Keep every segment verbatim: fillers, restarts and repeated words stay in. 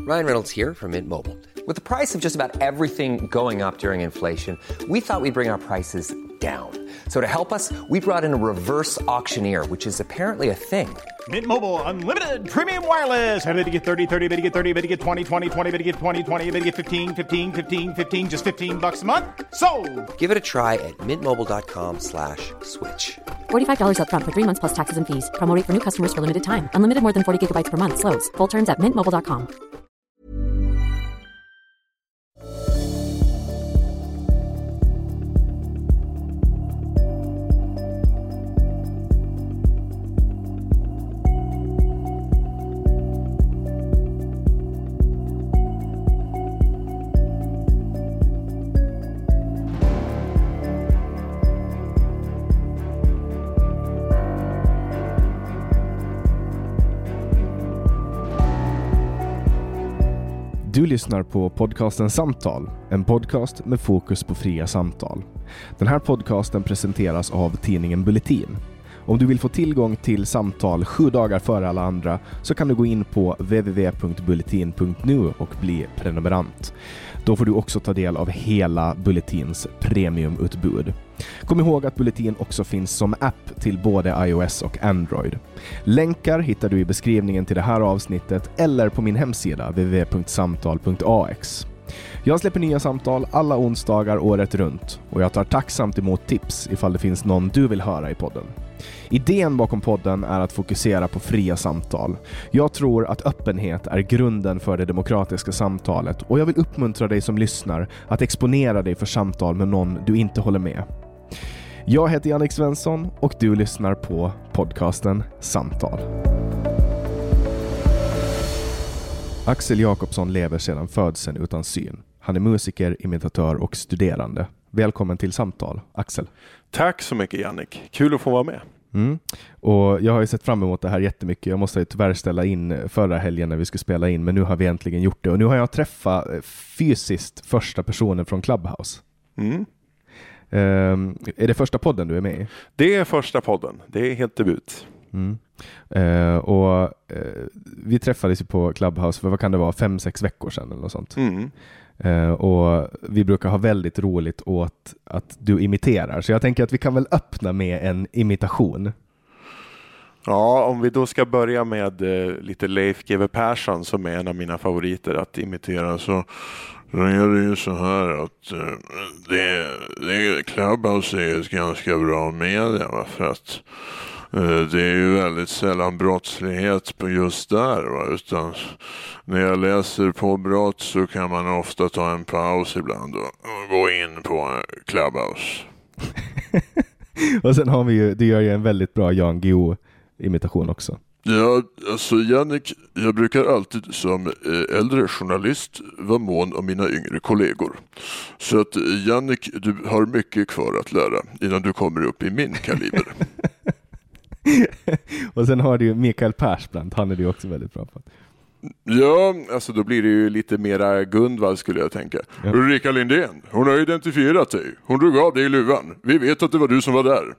Ryan Reynolds here from Mint Mobile. With the price of just about everything going up during inflation, we thought we'd bring our prices down. So to help us, we brought in a reverse auctioneer, which is apparently a thing. Mint Mobile Unlimited Premium Wireless. How to get thirty, thirty, how to get thirty, how to get twenty, twenty, twenty, how to get twenty, twenty, how to get fifteen, fifteen, fifteen, fifteen, just fifteen bucks a month? Sold! Give it a try at mintmobile.com slash switch. forty-five dollars up front for three months plus taxes and fees. Promo rate for new customers for limited time. Unlimited more than forty gigabytes per month. Slows full terms at mint mobile dot com. Du lyssnar på podcasten Samtal, en podcast med fokus på fria samtal. Den här podcasten presenteras av tidningen Bulletin. Om du vill få tillgång till samtal sju dagar före alla andra så kan du gå in på w w w punkt bulletin punkt n u och bli prenumerant. Då får du också ta del av hela Bulletins premiumutbud. Kom ihåg att Bulletin också finns som app till både iOS och Android. Länkar hittar du i beskrivningen till det här avsnittet eller på min hemsida w w w punkt samtal punkt a x. Jag släpper nya samtal alla onsdagar året runt och jag tar tacksamt emot tips ifall det finns någon du vill höra i podden. Idén bakom podden är att fokusera på fria samtal. Jag tror att öppenhet är grunden för det demokratiska samtalet och jag vill uppmuntra dig som lyssnar att exponera dig för samtal med någon du inte håller med. Jag heter Jannik Svensson och du lyssnar på podcasten Samtal. Axel Jakobsson lever sedan födseln utan syn. Han är musiker, imitatör och studerande. Välkommen till Samtal, Axel. Tack så mycket, Jannik. Kul att få vara med. Mm. Och jag har ju sett fram emot det här jättemycket. Jag måste tyvärr ställa in förra helgen när vi skulle spela in, men nu har vi äntligen gjort det. Och nu har jag träffat fysiskt första personen från Clubhouse. Mm. Um, är det första podden du är med i? Det är första podden. Det är helt debut. Mm. Uh, och uh, vi träffades ju på Clubhouse för vad kan det vara, fem, sex veckor sedan eller något sånt. Mm. Uh, och vi brukar ha väldigt roligt åt att du imiterar. Så jag tänker att vi kan väl öppna med en imitation. Ja, om vi då ska börja med uh, lite Leif G W Persson som är en av mina favoriter att imitera, så då är det ju så här att uh, det, det, Clubhouse är ett ganska bra media, va? För att det är ju väldigt sällan brottslighet på just där, va? Utan när jag läser på brott så kan man ofta ta en paus ibland och gå in på Clubhouse. Och sen har vi ju, det gör ju en väldigt bra Jan Guillou imitation också. Ja, alltså Jannik, jag brukar alltid som äldre journalist vara mån om mina yngre kollegor. Så att Jannik, du har mycket kvar att lära innan du kommer upp i min kaliber. Och sen har du ju Mikael Persbrandt, han är du också väldigt bra på. Ja, alltså då blir det ju lite mera Gundvald skulle jag tänka. Ja. Ulrika Lindén, hon har identifierat dig. Hon drog av dig i luvan. Vi vet att det var du som var där.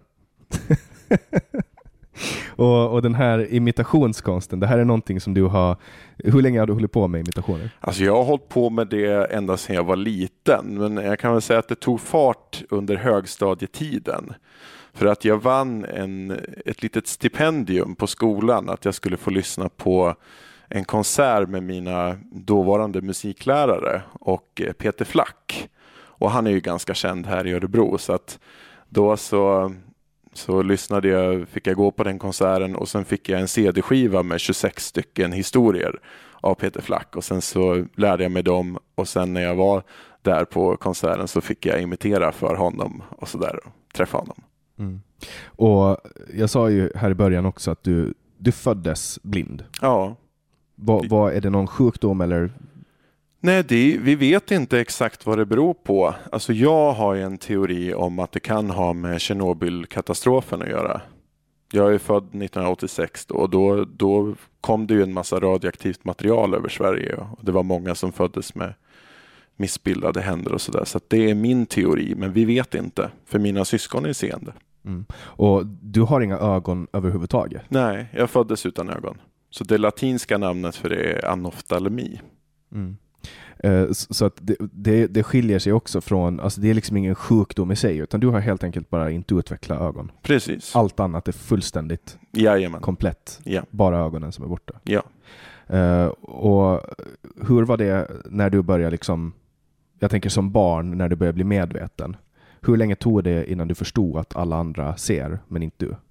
och, och den här imitationskonsten, det här är någonting som du har... Hur länge har du hållit på med imitationer? Alltså jag har hållit på med det ända sedan jag var liten. Men jag kan väl säga att det tog fart under högstadietiden. För att jag vann en, ett litet stipendium på skolan att jag skulle få lyssna på en konsert med mina dåvarande musiklärare och Peter Flack. Och han är ju ganska känd här i Örebro, så att då så, så lyssnade jag, fick jag gå på den konserten och sen fick jag en cd-skiva med tjugosex stycken historier av Peter Flack och sen så lärde jag mig dem och sen när jag var där på konserten så fick jag imitera för honom och sådär och träffa honom. Mm. Och jag sa ju här i början också att du, du föddes blind. Ja. Vad, vad är det någon sjukdom eller? Nej, det, vi vet inte exakt vad det beror på. Alltså jag har en teori om att det kan ha med Tjernobylkatastrofen att göra. Jag är född nittonhundraåttiosex då, och då, då kom det ju en massa radioaktivt material över Sverige och det var många som föddes med missbildade händer och sådär. Så att det är min teori, men vi vet inte, för mina syskon är seende. Mm. Och du har inga ögon överhuvudtaget? Nej, jag föddes utan ögon. Så det latinska namnet för det är anoftalmi. Mm. Uh, så, så att det, det, det skiljer sig också från, alltså det är liksom ingen sjukdom i sig, utan du har helt enkelt bara inte utvecklat ögon. Precis. Allt annat är fullständigt Jajamän. komplett. Ja. Bara ögonen som är borta. Ja. Uh, och hur var det när du började liksom, jag tänker som barn, när du började bli medveten? Hur länge tog det innan du förstod att alla andra ser, men inte du?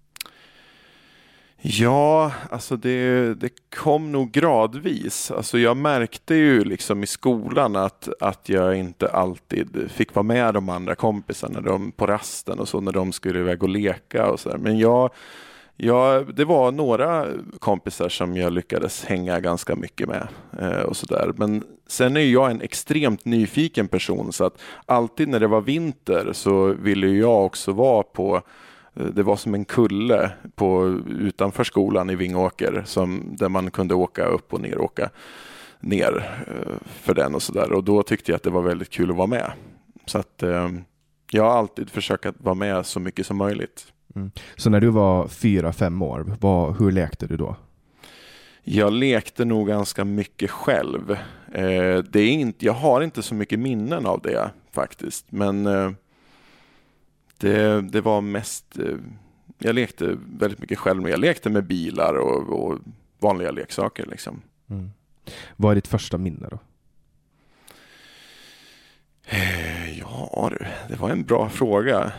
Ja, alltså det, det kom nog gradvis. Alltså jag märkte ju liksom i skolan att, att jag inte alltid fick vara med de andra kompisarna de, på rasten och så när de skulle iväg och leka och så där. Men jag, jag, det var några kompisar som jag lyckades hänga ganska mycket med eh, och så där. Men sen är jag en extremt nyfiken person, så att alltid när det var vinter så ville jag också vara på. Det var som en kulle på, utanför skolan i Vingåker som, där man kunde åka upp och ner, åka ner för den och sådär. Och då tyckte jag att det var väldigt kul att vara med. Så att eh, jag har alltid försökt att vara med så mycket som möjligt. Mm. Så när du var fyra, fem år, vad, hur lekte du då? Jag lekte nog ganska mycket själv. Eh, det är inte, jag har inte så mycket minnen av det faktiskt. Men... Eh, Det, det var mest, jag lekte väldigt mycket själv med. Jag lekte med bilar och, och vanliga leksaker liksom. Mm. Vad är ditt första minne då? Ja, det var en bra fråga.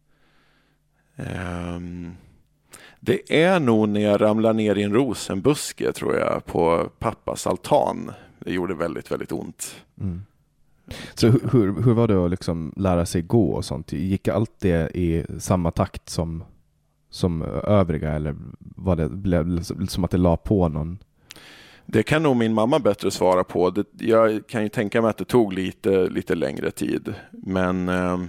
Det är nog när jag ramlade ner i en rosenbuske, tror jag, på pappas altan. Det gjorde väldigt, väldigt ont. Mm. Så hur, hur var det att liksom lära sig gå och sånt? Gick allt det i samma takt som, som övriga, eller var det blev som att det la på någon? Det kan nog min mamma bättre svara på. Det, jag kan ju tänka mig att det tog lite, lite längre tid. Men eh,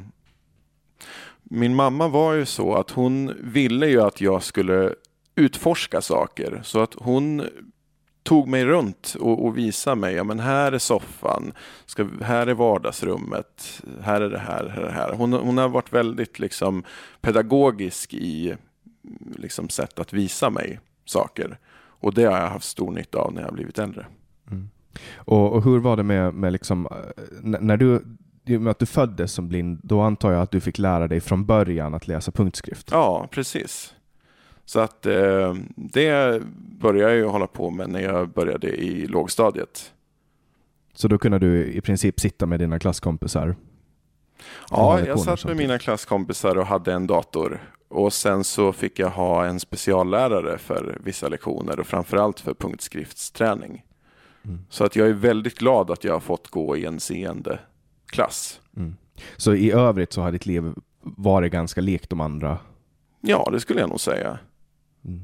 min mamma var ju så att hon ville ju att jag skulle utforska saker. Så att hon tog mig runt och, och visade mig, ja men här är soffan, ska, här är vardagsrummet, här är det här, här är det här. Hon, hon har varit väldigt liksom pedagogisk i liksom sätt att visa mig saker. Och det har jag haft stor nytta av när jag har blivit äldre. Mm. Och, och hur var det med, med liksom, när du, med att du föddes som blind, då antar jag att du fick lära dig från början att läsa punktskrift? Ja, precis. Så att eh, det började jag hålla på med när jag började i lågstadiet. Så då kunde du i princip sitta med dina klasskompisar? Ja, jag satt med mina klasskompisar och hade en dator. Och sen så fick jag ha en speciallärare för vissa lektioner och framförallt för punktskriftsträning. Mm. Så att jag är väldigt glad att jag har fått gå i en seende klass. Mm. Så i övrigt så har ditt liv varit ganska likt de andra? Ja, det skulle jag nog säga. Mm.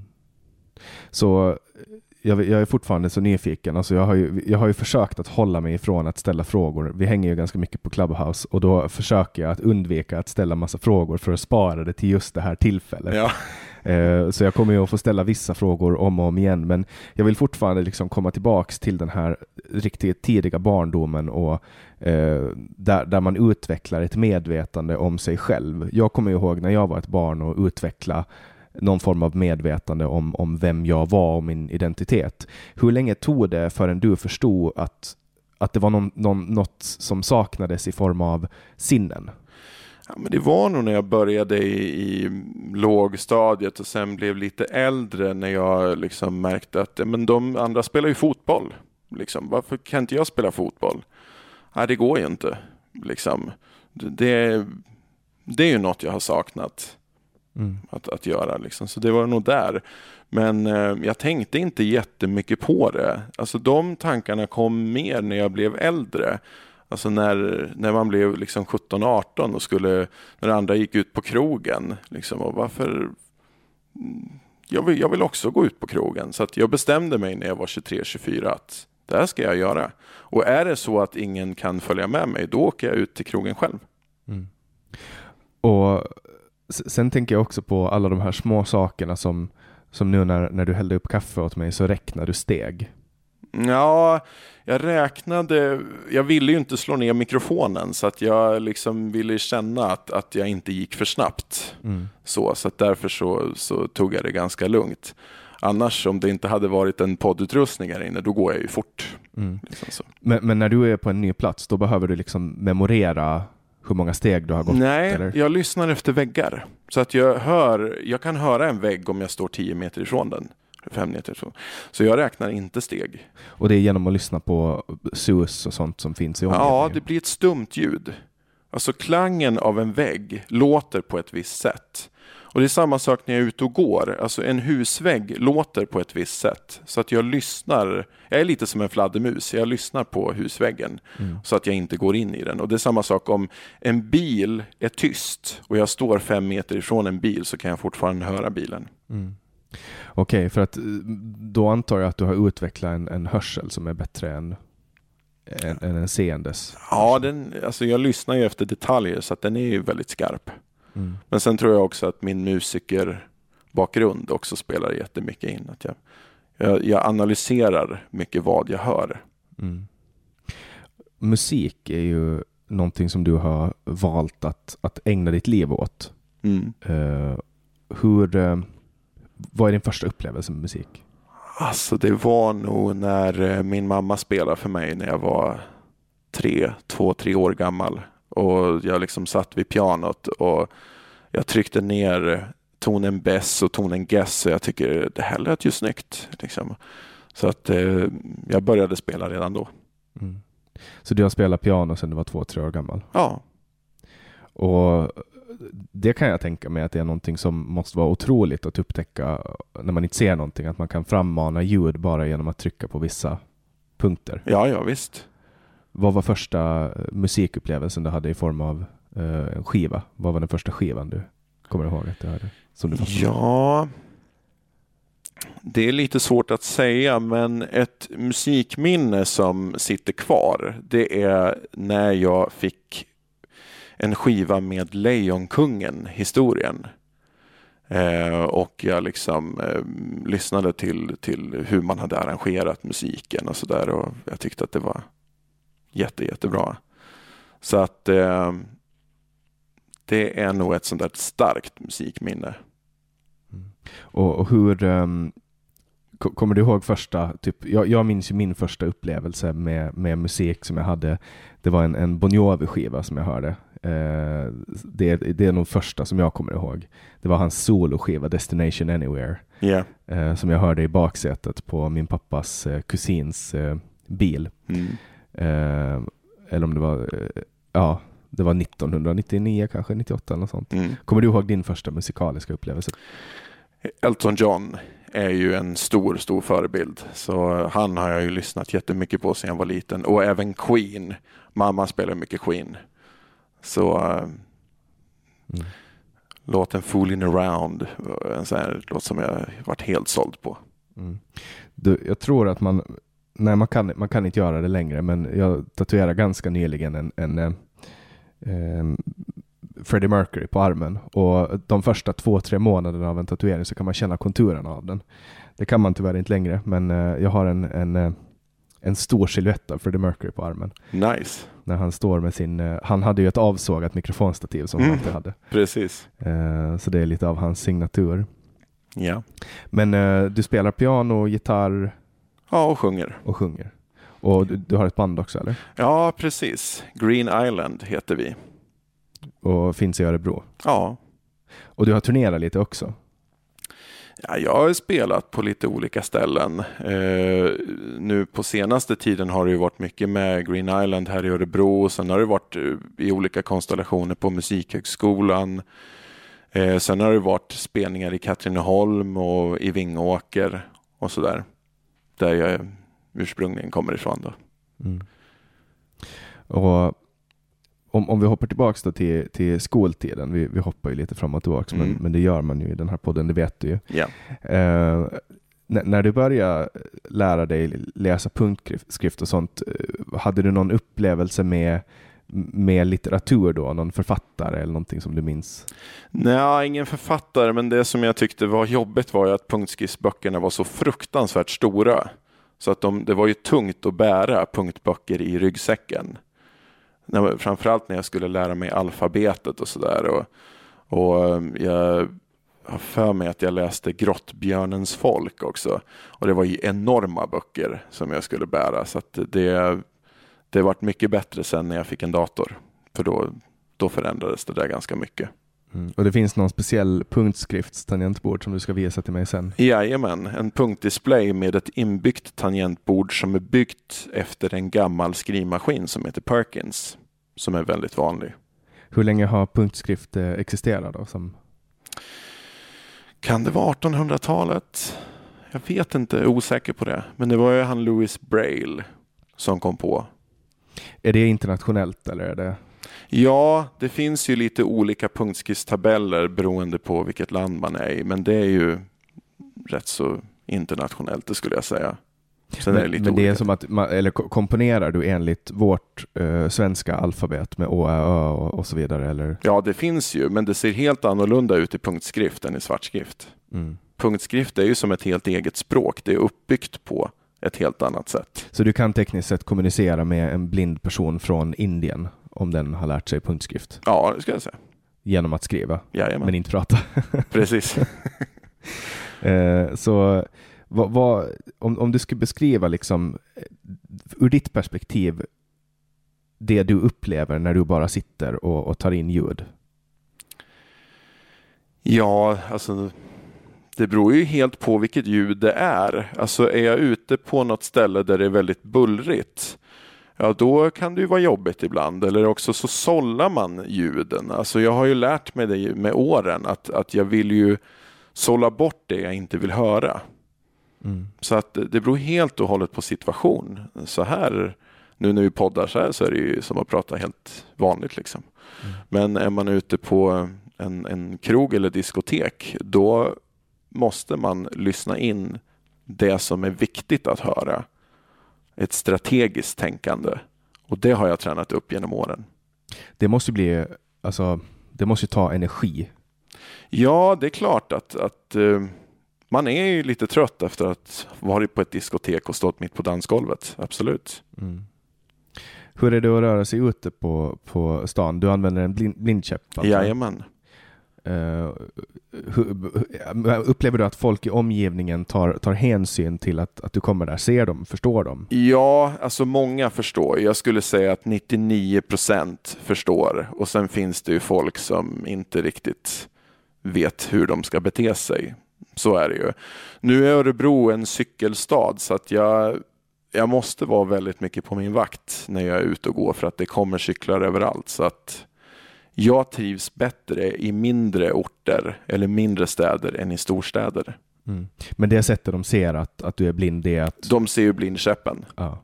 Så jag, jag är fortfarande så nyfiken. Alltså jag, har ju, jag har ju försökt att hålla mig ifrån att ställa frågor. Vi hänger ju ganska mycket på Clubhouse och då försöker jag att undvika att ställa massa frågor för att spara det till just det här tillfället. Ja. Eh, så jag kommer ju att få ställa vissa frågor om och om igen, men jag vill fortfarande liksom komma tillbaks till den här riktigt tidiga barndomen och eh, där, där man utvecklar ett medvetande om sig själv. Jag kommer ihåg när jag var ett barn och utveckla någon form av medvetande om, om vem jag var och min identitet. Hur länge tog det förrän du förstod att, att det var någon, någon, något som saknades i form av sinnen? Ja, men det var nog när jag började i, i lågstadiet och sen blev lite äldre när jag liksom märkte att men de andra spelar ju fotboll. Liksom. Varför kan inte jag spela fotboll? Nej, det går ju inte. Liksom. Det, det är ju något jag har saknat. Mm. Att, att göra liksom. Så det var nog där. Men eh, jag tänkte inte jättemycket på det. Alltså de tankarna kom mer när jag blev äldre. Alltså när, när man blev liksom sjutton arton och skulle, när andra gick ut på krogen liksom, och varför jag vill, jag vill också gå ut på krogen. Så att jag bestämde mig när jag var tjugotre tjugofyra att det här ska jag göra. Och är det så att ingen kan följa med mig, då åker jag ut till krogen själv. Mm. Och sen tänker jag också på alla de här små sakerna som, som nu när, när du hällde upp kaffe åt mig så räknar du steg. Ja, jag räknade, jag ville ju inte slå ner mikrofonen så att jag liksom ville känna att, att jag inte gick för snabbt. Mm. Så, så att därför så, så tog jag det ganska lugnt. Annars, om det inte hade varit en poddutrustning här inne, då går jag ju fort. Mm. Liksom så. Men, men när du är på en ny plats, då behöver du liksom memorera hur många steg du har gått? Nej, eller? jag lyssnar efter väggar. Så att jag hör, jag kan höra en vägg om jag står tio meter ifrån den. Fem meter ifrån. Så jag räknar inte steg. Och det är genom att lyssna på sus och sånt som finns i omgivningen? Ja, det blir ett stumt ljud. Alltså klangen av en vägg låter på ett visst sätt. Och det är samma sak när jag är ute och går. Alltså en husvägg låter på ett visst sätt. Så att jag lyssnar, jag är lite som en fladdermus. Jag lyssnar på husväggen mm. så att jag inte går in i den. Och det är samma sak om en bil är tyst och jag står fem meter ifrån en bil, så kan jag fortfarande höra bilen. Mm. Okej, okay, för att då antar jag att du har utvecklat en, en hörsel som är bättre än, än, än en seendes. Ja, den, alltså jag lyssnar ju efter detaljer, så att den är ju väldigt skarp. Mm. Men sen tror jag också att min musikerbakgrund också spelar jättemycket in. Att jag, jag, jag analyserar mycket vad jag hör. Mm. Musik är ju någonting som du har valt att, att ägna ditt liv åt. Mm. Uh, hur... Uh, Vad är din första upplevelse med musik? Alltså det var nog när min mamma spelade för mig när jag var tre, två, tre år gammal. Och jag liksom satt vid pianot och jag tryckte ner tonen bess och tonen gess. Och jag tycker det här lät ju snyggt. Liksom. Så att eh, jag började spela redan då. Mm. Så du har spelat piano sedan du var två, tre år gammal? Ja. Och det kan jag tänka mig att det är någonting som måste vara otroligt att upptäcka när man inte ser någonting, att man kan frammana ljud bara genom att trycka på vissa punkter. Ja, ja visst. Vad var första musikupplevelsen du hade i form av uh, en skiva? Vad var den första skivan du kommer ihåg att du hade? Som du ja, det är lite svårt att säga, men ett musikminne som sitter kvar, det är när jag fick en skiva med Lejonkungen, historien. Eh, och jag liksom eh, lyssnade till, till hur man hade arrangerat musiken och sådär. Och jag tyckte att det var jätte, jättebra. Så att eh, det är nog ett sånt där starkt musikminne. Mm. Och, och hur... Um... Kommer du ihåg första, typ, jag, jag minns ju min första upplevelse med, med musik som jag hade. Det var en, en Bon Jovi-skiva som jag hörde. Eh, det, det är nog första som jag kommer ihåg. Det var hans soloskiva Destination Anywhere. Yeah. Eh, som jag hörde i baksätet på min pappas eh, kusins eh, bil. Mm. Eh, eller om det var, eh, ja, det var nittonhundranittionio kanske, nittioåtta eller något sånt. Mm. Kommer du ihåg din första musikaliska upplevelse? Elton John är ju en stor, stor förebild. Så han har jag ju lyssnat jättemycket på sedan jag var liten. Och även Queen. Mamma spelar mycket Queen. Så uh, mm. låten Fooling Around, en sån här låt som jag varit helt såld på. Mm. Du, jag tror att man, nej man kan, man kan inte göra det längre, men jag tatuerade ganska nyligen en, en eh, eh, Freddie Mercury på armen, och de första två, tre månaderna av en tatuering så kan man känna konturerna av den. Det kan man tyvärr inte längre, men eh, jag har en, en, eh, en stor silhuett av Freddie Mercury på armen. Nice. När han står med sin, eh, han hade ju ett avsågat mikrofonstativ som mm. han alltid hade. Precis. Eh, så det är lite av hans signatur. Ja. Men eh, du spelar piano, gitarr? Ja, och sjunger. Och sjunger. Och du, du har ett band också, eller? Ja, precis. Green Island heter vi. Och finns i Örebro? Ja. Och du har turnerat lite också? Ja, jag har spelat på lite olika ställen. Eh, nu på senaste tiden har det ju varit mycket med Green Island här i Örebro. Sen har det varit i olika konstellationer på Musikhögskolan. Eh, sen har det varit spelningar i Katrineholm och i Vingåker och sådär. Där jag ursprungligen kommer ifrån då. Mm. Och om, om vi hoppar tillbaka då till, till skoltiden. Vi, vi hoppar ju lite fram och tillbaka, mm. men, men det gör man ju i den här podden, det vet du ju. Ja. Eh, n- när du började lära dig läsa punktskrift och sånt, hade du någon upplevelse med med litteratur då? Någon författare eller någonting som du minns? Nej, ingen författare, men det som jag tyckte var jobbigt var ju att punktskriftsböckerna var så fruktansvärt stora. Så att de, det var ju tungt att bära punktböcker i ryggsäcken. När, framförallt när jag skulle lära mig alfabetet och sådär. Och, och jag har för mig att jag läste Grottbjörnens folk också. Och det var ju enorma böcker som jag skulle bära. Så att det, det varit mycket bättre sen när jag fick en dator. För då, då förändrades det där ganska mycket. Mm. Och det finns någon speciell punktskriftstangentbord som du ska visa till mig sen? Jajamän, en punktdisplay med ett inbyggt tangentbord som är byggt efter en gammal skrivmaskin som heter Perkins. Som är väldigt vanlig. Hur länge har punktskrift eh, existerat då? Som... Kan det vara artonhundratalet? Jag vet inte, jag är osäker på det. Men det var ju han Louis Braille som kom på. Är det internationellt eller är det? Ja, det finns ju lite olika punktskriftstabeller beroende på vilket land man är i. Men det är ju rätt så internationellt, det skulle jag säga. Sen men är det, lite men det olika. är som att, man, eller komponerar du enligt vårt eh, svenska alfabet med Å, Ä, Ö och, och så vidare? Eller? Ja, det finns ju, men det ser helt annorlunda ut i punktskrift än i svartskrift. Mm. Punktskrift är ju som ett helt eget språk. Det är uppbyggt på ett helt annat sätt. Så du kan tekniskt sett kommunicera med en blind person från Indien om den har lärt sig punktskrift? Ja, det ska jag säga. Genom att skriva, Jajamän. men inte prata? Precis. eh, så vad, vad, om, om du skulle beskriva liksom, ur ditt perspektiv det du upplever när du bara sitter och, och tar in ljud? Ja, alltså det beror ju helt på vilket ljud det är. Alltså är jag ute på något ställe där det är väldigt bullrigt, ja då kan det ju vara jobbigt ibland. Eller också så sållar man ljuden. Alltså jag har ju lärt mig det med åren att, att jag vill ju sålla bort det jag inte vill höra. Mm. Så att det beror helt och hållet på situation. Så här, nu när vi poddar så här så är det ju som att prata helt vanligt liksom. Mm. Men är man ute på en, en krog eller diskotek, då måste man lyssna in det som är viktigt att höra. Ett strategiskt tänkande. Och det har jag tränat upp genom åren. Det måste bli, alltså, det måste ta energi. Ja, det är klart att, att uh, man är ju lite trött efter att varit på ett diskotek och stått mitt på dansgolvet. Absolut. Mm. Hur är det att röra sig ute på, på stan? Du använder en blind, blindkäpp? Alltså. Jajamän. Uh, hur, upplever du att folk i omgivningen tar, tar hänsyn till att, att du kommer där? Ser dem? Förstår dem? Ja, alltså många förstår. Jag skulle säga att nittionio procent förstår. Och sen finns det ju folk som inte riktigt vet hur de ska bete sig. Så är det ju. Nu är Örebro en cykelstad så att jag, jag måste vara väldigt mycket på min vakt när jag är ute och går för att det kommer cyklar överallt. Så att jag trivs bättre i mindre orter eller mindre städer än i storstäder. Mm. Men det sättet de ser att, att du är blind, det är att... De ser ju blindkäppen. Ja.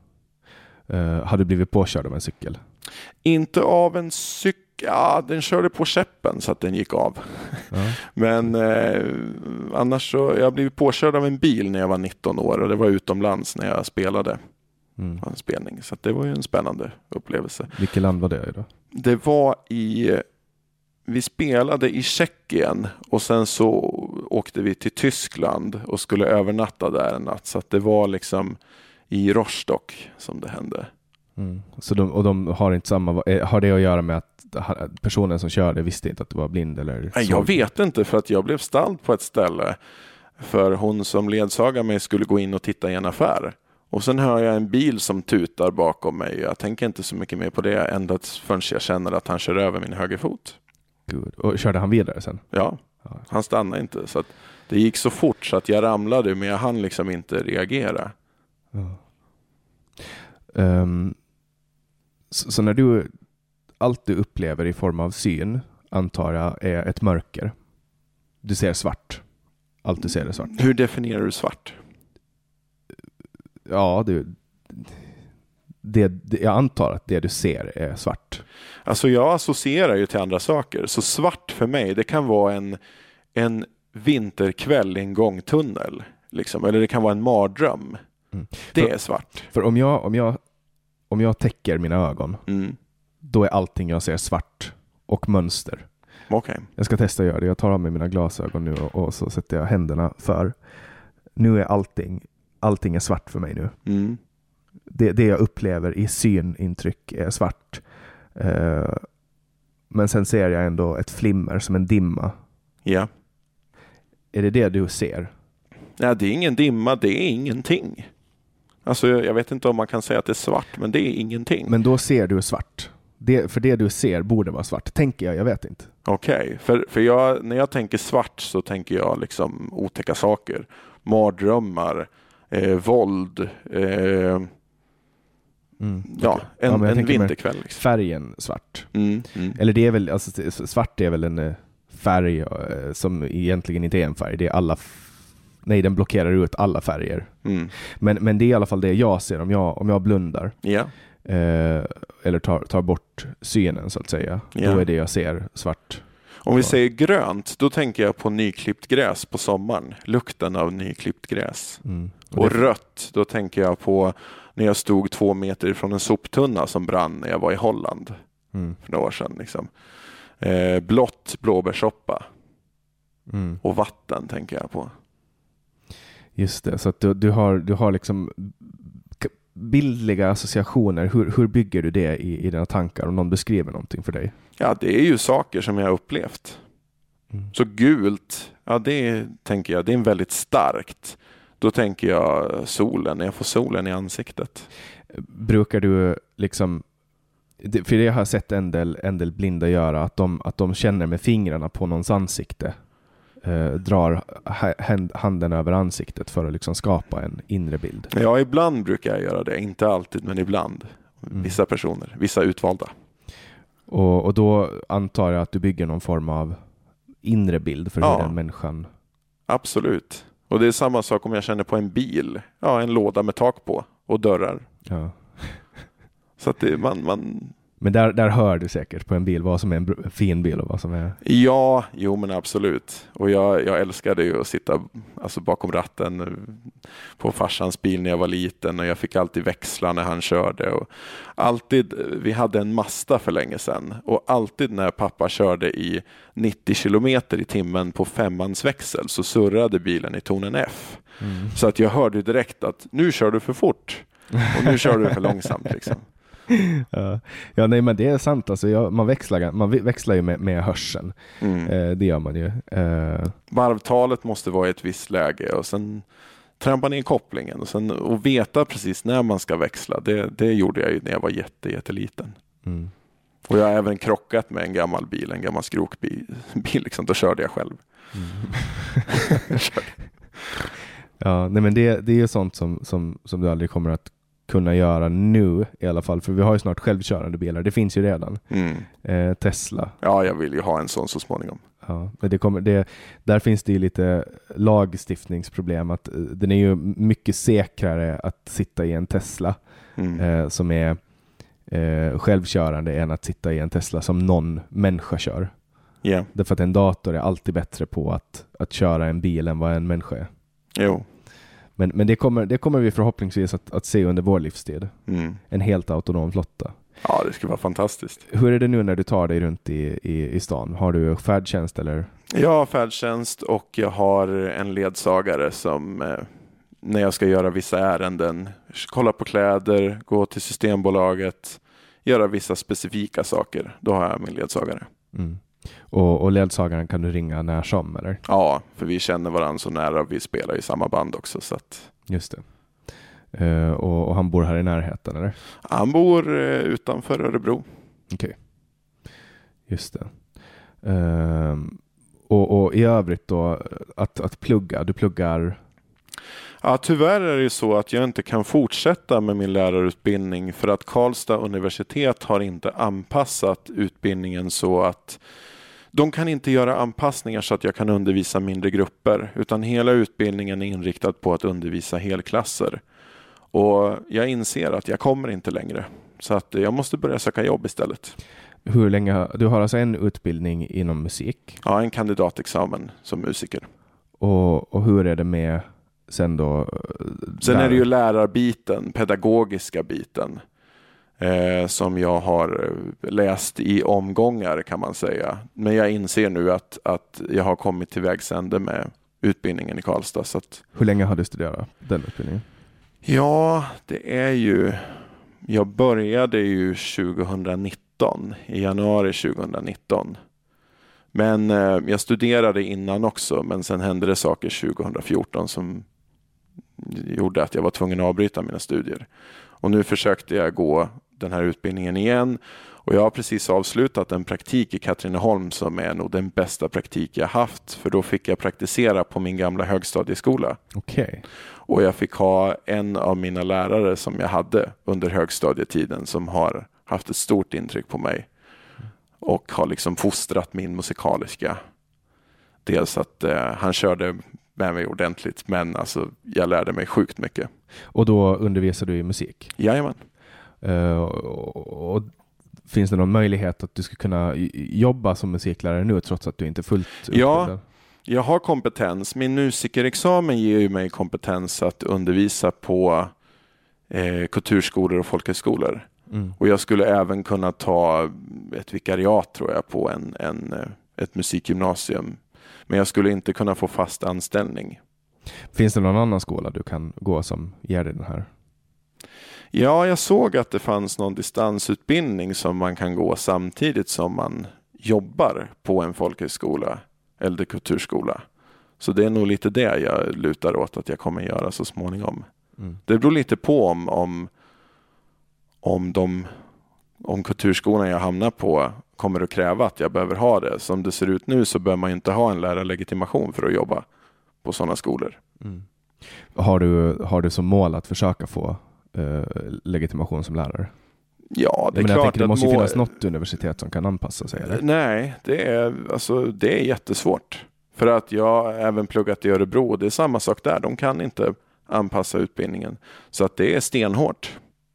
Uh, har du blivit påkörd av en cykel? Inte av en cykel. Ja, den körde på käppen så att den gick av. Ja. Men eh, annars så... Jag blev påkörd av en bil när jag var nitton år och det var utomlands när jag spelade. Mm. En spelning. Så att det var ju en spännande upplevelse. Vilket land var det då? Det var i... Vi spelade i Tjeckien och sen så åkte vi till Tyskland och skulle övernatta där en natt. Så att det var liksom i Rostock som det hände. Mm. Så de, och de har inte samma... Har det att göra med att personen som körde visste inte att du var blind? Eller Nej, jag vet inte för att jag blev ställd på ett ställe för hon som ledsagade mig skulle gå in och titta i en affär. Och sen hör jag en bil som tutar bakom mig. Jag tänker inte så mycket mer på det ända förrän jag känner att han kör över min högerfot. Good. Och körde han vidare sen? Ja, han stannade inte. Så att det gick så fort så att jag ramlade men jag hann liksom inte reagera. Ja. Um, så, så när du allt du upplever i form av syn antar jag är ett mörker. Du ser svart. Allt du ser är svart. Hur definierar du svart? Ja, du, det, det, jag antar att det du ser är svart. Alltså jag associerar ju till andra saker. Så svart för mig, det kan vara en, en vinterkväll i en gångtunnel. Liksom. Eller det kan vara en mardröm. Mm. Det för, är svart. För om jag, om jag, om jag täcker mina ögon, mm. då är allting jag ser svart och mönster. Okay. Jag ska testa att göra det. Jag tar av mig mina glasögon nu och, och så sätter jag händerna för. Nu är allting, allting är svart för mig nu. Mm. Det, det jag upplever i synintryck är svart. Uh, men sen ser jag ändå ett flimmer som en dimma. Ja. är det det du ser? Nej, det är ingen dimma, det är ingenting. Alltså jag vet inte om man kan säga att det är svart, men det är ingenting. Men då ser du svart. Det, för det du ser borde vara svart, tänker jag, jag vet inte. Okej, okay. för, för jag, när jag tänker svart så tänker jag liksom otäcka saker. Mardrömmar, eh, våld, eh, Mm, ja, okay. en, ja, en vinterkväll. Liksom. Färgen svart. Mm, mm. Eller det är väl, alltså, svart är väl en färg eh, som egentligen inte är en färg. Det är alla, f- nej den blockerar ut alla färger. Mm. Men, men det är i alla fall det jag ser om jag, om jag blundar. Yeah. Eh, eller tar, tar bort synen så att säga. Yeah. Då är det jag ser svart. Om vi säger grönt, då tänker jag på nyklippt gräs på sommaren. Lukten av nyklippt gräs. Mm. Och, och det... rött, då tänker jag på när jag stod två meter ifrån en soptunna som brann när jag var i Holland. Mm. För några år sedan. Liksom. Eh, blått, blåbärssoppa. Mm. Och vatten tänker jag på. Just det, så att du, du, har, du har liksom bildliga associationer. Hur, hur bygger du det i, i dina tankar om någon beskriver någonting för dig? Ja, det är ju saker som jag har upplevt. Mm. Så gult, ja det tänker jag, det är en väldigt starkt. Då tänker jag solen, när jag får solen i ansiktet. Brukar du liksom, för det jag har sett en del, en del blinda göra, att de, att de känner med fingrarna på någons ansikte. Eh, drar handen över ansiktet för att liksom skapa en inre bild. Ja, ibland brukar jag göra det. Inte alltid, men ibland. Mm. Vissa personer, vissa utvalda. Och, och då antar jag att du bygger någon form av inre bild för ja. hur den människan... Absolut. Och det är samma sak om jag känner på en bil. Ja, en låda med tak på och dörrar. Ja. Så att det, man... man... Men där, där hör du säkert på en bil vad som är en fin bil och vad som är... Ja, jo men absolut. Och jag, jag älskade ju att sitta alltså, bakom ratten på farsans bil när jag var liten. Och jag fick alltid växla när han körde. Och alltid, vi hade en Mazda för länge sedan. Och alltid när pappa körde i nittio kilometer i timmen på femmans växel så surrade bilen i tonen F. Mm. Så att jag hörde direkt att nu kör du för fort. Och nu kör du för långsamt liksom. Ja. ja, nej men det är sant. Alltså, jag, man, växlar, man växlar ju med, med hörseln. Mm. Eh, det gör man ju. Eh. Varvtalet måste vara i ett visst läge och sen trampa ner kopplingen och, sen, och veta precis när man ska växla. Det, det gjorde jag ju när jag var jätte, jätteliten. Mm. Och jag har även krockat med en gammal bil, en gammal skrokbil. Bil, liksom, då körde jag själv. Mm. jag körde. Ja, nej men det, det är ju sånt som, som, som du aldrig kommer att kunna göra nu i alla fall, för vi har ju snart självkörande bilar. Det finns ju redan. Mm. Eh, Tesla. Ja, jag vill ju ha en sån så småningom. Ja, men det kommer, det, där finns det ju lite lagstiftningsproblem. Att, den är ju mycket säkrare att sitta i en Tesla mm. eh, som är eh, självkörande än att sitta i en Tesla som någon människa kör. Yeah. Därför att en dator är alltid bättre på att, att köra en bil än vad en människa är. Jo. Men, men det, kommer, det kommer vi förhoppningsvis att, att se under vår livstid. Mm. En helt autonom flotta. Ja, det skulle vara fantastiskt. Hur är det nu när du tar dig runt i, i, i stan? Har du färdtjänst eller? Jag har färdtjänst och jag har en ledsagare som eh, när jag ska göra vissa ärenden, kolla på kläder, gå till Systembolaget, göra vissa specifika saker. Då har jag min ledsagare. Mm. Och, och ledsagaren kan du ringa när som, eller? Ja, för vi känner varandra så nära och vi spelar i samma band också. Så att... Just det. Uh, och, och han bor här i närheten, eller? Han bor uh, utanför Örebro. Okej. Okay. Just det. Uh, och, och i övrigt då, att, att plugga, du pluggar... Ja, tyvärr är det så att jag inte kan fortsätta med min lärarutbildning för att Karlstad universitet har inte anpassat utbildningen så att de kan inte göra anpassningar så att jag kan undervisa mindre grupper, utan hela utbildningen är inriktad på att undervisa helklasser. Och jag inser att jag kommer inte längre, så att jag måste börja söka jobb istället. Hur länge, du har alltså en utbildning inom musik? Ja, en kandidatexamen som musiker. Och, och hur är det med sen då? Sen är det ju lärarbiten, pedagogiska biten. Eh, som jag har läst i omgångar kan man säga. Men jag inser nu att, att jag har kommit till vägs ände med utbildningen i Karlstad. Så att... Hur länge har du studerat den utbildningen? Ja, det är ju... Jag började ju tjugonitton, i januari tjugonitton. Men eh, jag studerade innan också, men sen hände det saker tjugohundrafjorton som gjorde att jag var tvungen att avbryta mina studier. Och nu försökte jag gå den här utbildningen igen. Och jag har precis avslutat en praktik i Katrineholm som är nog den bästa praktik jag haft. För då fick jag praktisera på min gamla högstadieskola. Okay. Och jag fick ha en av mina lärare som jag hade under högstadietiden som har haft ett stort intryck på mig. Och har liksom fostrat min musikaliska. Dels att eh, han körde med mig ordentligt, men alltså, jag lärde mig sjukt mycket. Och då undervisar du i musik? Jajamän. Uh, och, och finns det någon möjlighet att du ska kunna jobba som musiklärare nu trots att du inte är fullt utbildad? Ja, jag har kompetens. Min musikerexamen ger ju mig kompetens att undervisa på eh, kulturskolor och folkhögskolor. Mm. Och jag skulle även kunna ta ett vikariat tror jag på en, en, ett musikgymnasium. Men jag skulle inte kunna få fast anställning. Finns det någon annan skola du kan gå som ger dig den här? Ja, jag såg att det fanns någon distansutbildning som man kan gå samtidigt som man jobbar på en folkhögskola eller kulturskola. Så det är nog lite det jag lutar åt att jag kommer göra så småningom. Mm. Det beror lite på om, om, om, de, om kulturskolan jag hamnar på kommer att kräva att jag behöver ha det. Som det ser ut nu så bör man inte ha en lärarlegitimation för att jobba på sådana skolor. Mm. Har du, har du som mål att försöka få Uh, legitimation som lärare? Ja, det är men klart jag tänker, det att måste ju må... finnas något universitet som kan anpassa sig, eller? Nej, det är, alltså, det är jättesvårt. För att jag har även pluggat i Örebro och det är samma sak där. De kan inte anpassa utbildningen. Så att det är stenhårt.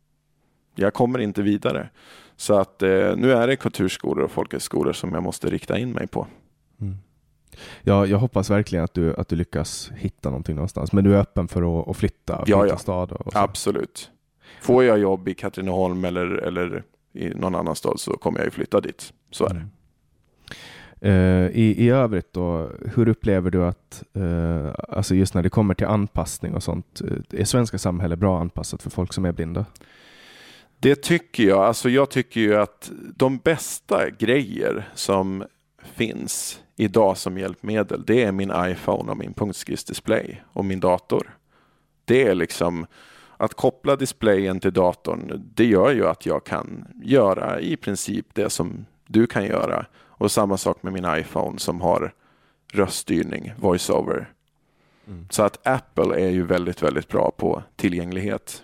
Jag kommer inte vidare. Så att eh, nu är det kulturskolor och folkhögskolor som jag måste rikta in mig på. Mm. Ja, jag hoppas verkligen att du, att du lyckas hitta någonting någonstans. Men du är öppen för att, att flytta, flytta ja, ja. stad? Och så. Absolut. Får jag jobb i Katrineholm eller, eller i någon annan stad så kommer jag ju flytta dit. Så är det. Mm. Uh, i, I övrigt då, hur upplever du att uh, alltså just när det kommer till anpassning och sånt, är svenska samhället bra anpassat för folk som är blinda? Det tycker jag. Alltså jag tycker ju att de bästa grejer som finns idag som hjälpmedel, det är min iPhone och min punktskriftsdisplay och min dator. Det är liksom att koppla displayen till datorn, det gör ju att jag kan göra i princip det som du kan göra. Och samma sak med min iPhone som har röststyrning, voiceover. Mm. Så att Apple är ju väldigt, väldigt bra på tillgänglighet.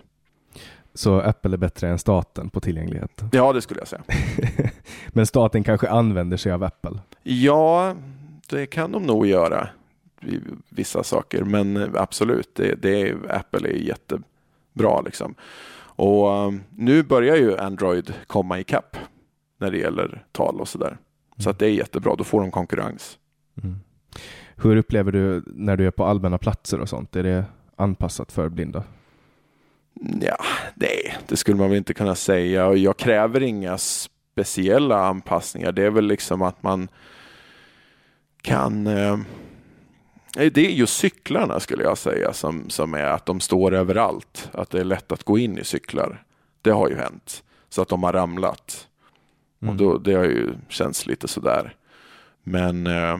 Så Apple är bättre än staten på tillgänglighet? Ja, det skulle jag säga. Men staten kanske använder sig av Apple? Ja, det kan de nog göra i vissa saker. Men absolut, det, det är, Apple är jättebra liksom. Och um, nu börjar ju Android komma i kapp när det gäller tal och sådär. Mm. Så att det är jättebra, då får de konkurrens. Mm. Hur upplever du när du är på allmänna platser och sånt? Är det anpassat för blinda? Ja, nej, det skulle man väl inte kunna säga. Och jag kräver inga speciella anpassningar. Det är väl liksom att man kan... Eh, det är ju cyklarna skulle jag säga som, som är att de står överallt. Att det är lätt att gå in i cyklar. Det har ju hänt. Så att de har ramlat. Mm. Och då, det har ju känts lite sådär. Men eh,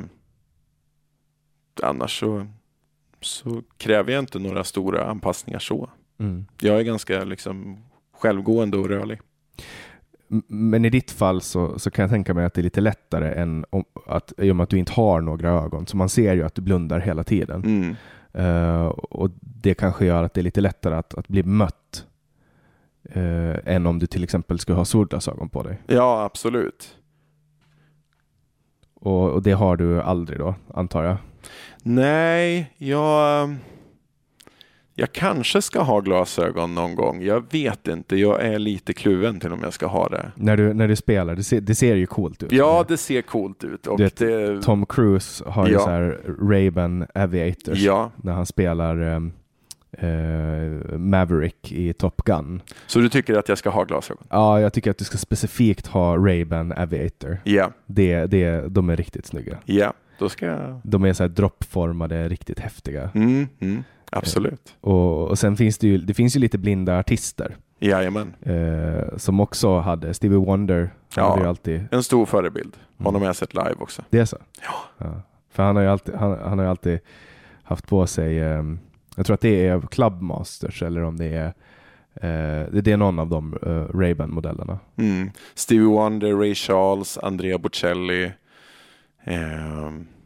annars så, så kräver jag inte några stora anpassningar så. Mm. Jag är ganska liksom självgående och rörlig. Men i ditt fall så, så kan jag tänka mig att det är lite lättare än om, att, i och med att du inte har några ögon. Så man ser ju att du blundar hela tiden. Mm. Uh, och det kanske gör att det är lite lättare att, att bli mött uh, än om du till exempel ska ha solglasögon på dig. Ja, absolut. Och, och det har du aldrig då, antar jag? Nej, jag... Jag kanske ska ha glasögon någon gång. Jag vet inte. Jag är lite kluven till om jag ska ha det. När du, när du spelar, det ser, det ser ju coolt ut. Ja, det ser coolt ut. Och vet, det... Tom Cruise har ju ja. så här Ray-Ban Aviators ja. när han spelar um, uh, Maverick i Top Gun. Så du tycker att jag ska ha glasögon? Ja, jag tycker att du ska specifikt ha Ray-Ban Aviator. Ja. Det, det, de är riktigt snygga. Ja, då ska jag... De är så här droppformade, riktigt häftiga. Mm, mm. Absolut. Och, och sen finns det ju, det finns ju lite blinda artister. Jajamän. Eh, som också hade Stevie Wonder. Ja, hade ju alltid... en stor förebild. Honom har jag sett live också. Det är så? Ja. Ja. För han har ju alltid, han, han har ju alltid haft på sig, eh, jag tror att det är Club Masters eller om det är eh, det är någon av de eh, Ray-Ban-modellerna. Mm. Stevie Wonder, Ray Charles, Andrea Bocelli, eh,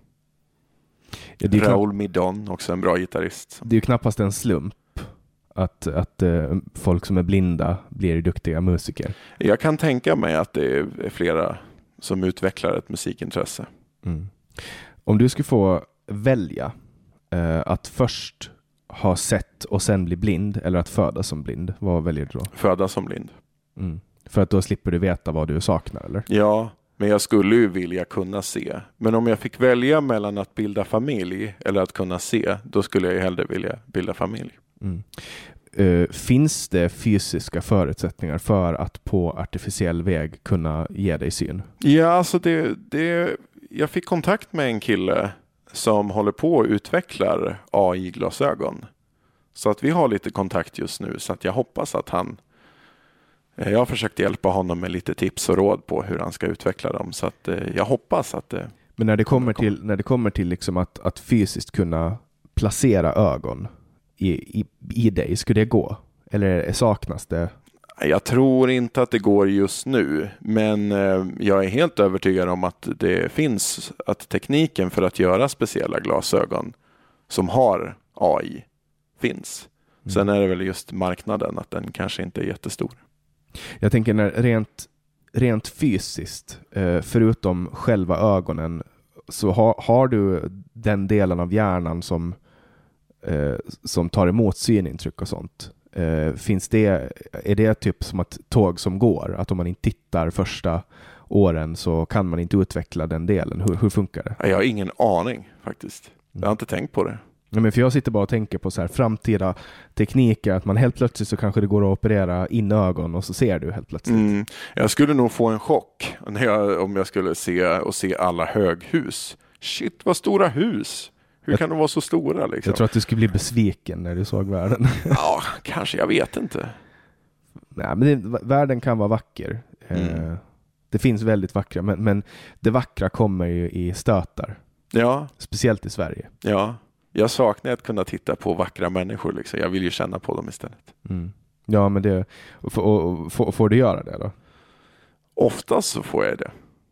Ja, det är Raoul knapp, Midon, också en bra gitarrist. det är ju knappast en slump att, att eh, folk som är blinda blir duktiga musiker. Jag kan tänka mig att det är flera som utvecklar ett musikintresse. Mm. Om du skulle få välja eh, att först ha sett och sen bli blind eller att födas som blind, vad väljer du då? Födas som blind. Mm. För att då slipper du veta vad du saknar, eller? Ja, men jag skulle ju vilja kunna se. Men om jag fick välja mellan att bilda familj eller att kunna se, då skulle jag ju hellre vilja bilda familj. Mm. Uh, finns det fysiska förutsättningar för att på artificiell väg kunna ge dig syn? Ja, alltså det, det, jag fick kontakt med en kille som håller på och utvecklar A I-glasögon. Så att vi har lite kontakt just nu, så att jag hoppas att han... Jag har försökt hjälpa honom med lite tips och råd på hur han ska utveckla dem. Så att jag hoppas att det... Men när det kommer till, när det kommer till liksom att, att fysiskt kunna placera ögon i, i, i dig, skulle det gå? Eller saknas det? Jag tror inte att det går just nu, men jag är helt övertygad om att det finns, att tekniken för att göra speciella glasögon som har A I finns. Mm. Sen är det väl just marknaden, att den kanske inte är jättestor. Jag tänker när rent, rent fysiskt, förutom själva ögonen, så har, har du den delen av hjärnan som, som tar emot synintryck och sånt. Finns det, är det typ som ett tåg som går? Att om man inte tittar första åren så kan man inte utveckla den delen. Hur, hur funkar det? Jag har ingen aning faktiskt. Jag har inte tänkt på det. Ja, men för jag sitter bara och tänker på så här framtida tekniker, att man helt plötsligt så kanske det går att operera in ögon och så ser du helt plötsligt. Mm. Jag skulle nog få en chock när jag, om jag skulle se och se alla höghus. Shit, vad stora hus! Hur jag, kan de vara så stora? Liksom? Jag tror att du skulle bli besviken när du såg världen. Ja, kanske. Jag vet inte. Nej, men det, världen kan vara vacker. Mm. Eh, det finns väldigt vackra, men, men det vackra kommer ju i stötar. Ja. Speciellt i Sverige. Ja. Jag saknar att kunna titta på vackra människor. Liksom. Jag vill ju känna på dem istället. Mm. Ja, men det... Och, och, får, får du göra det då? Oftast så får jag det.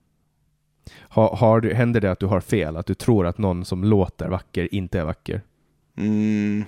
Har, har du, händer det att du har fel? Att du tror att någon som låter vacker inte är vacker? Mm.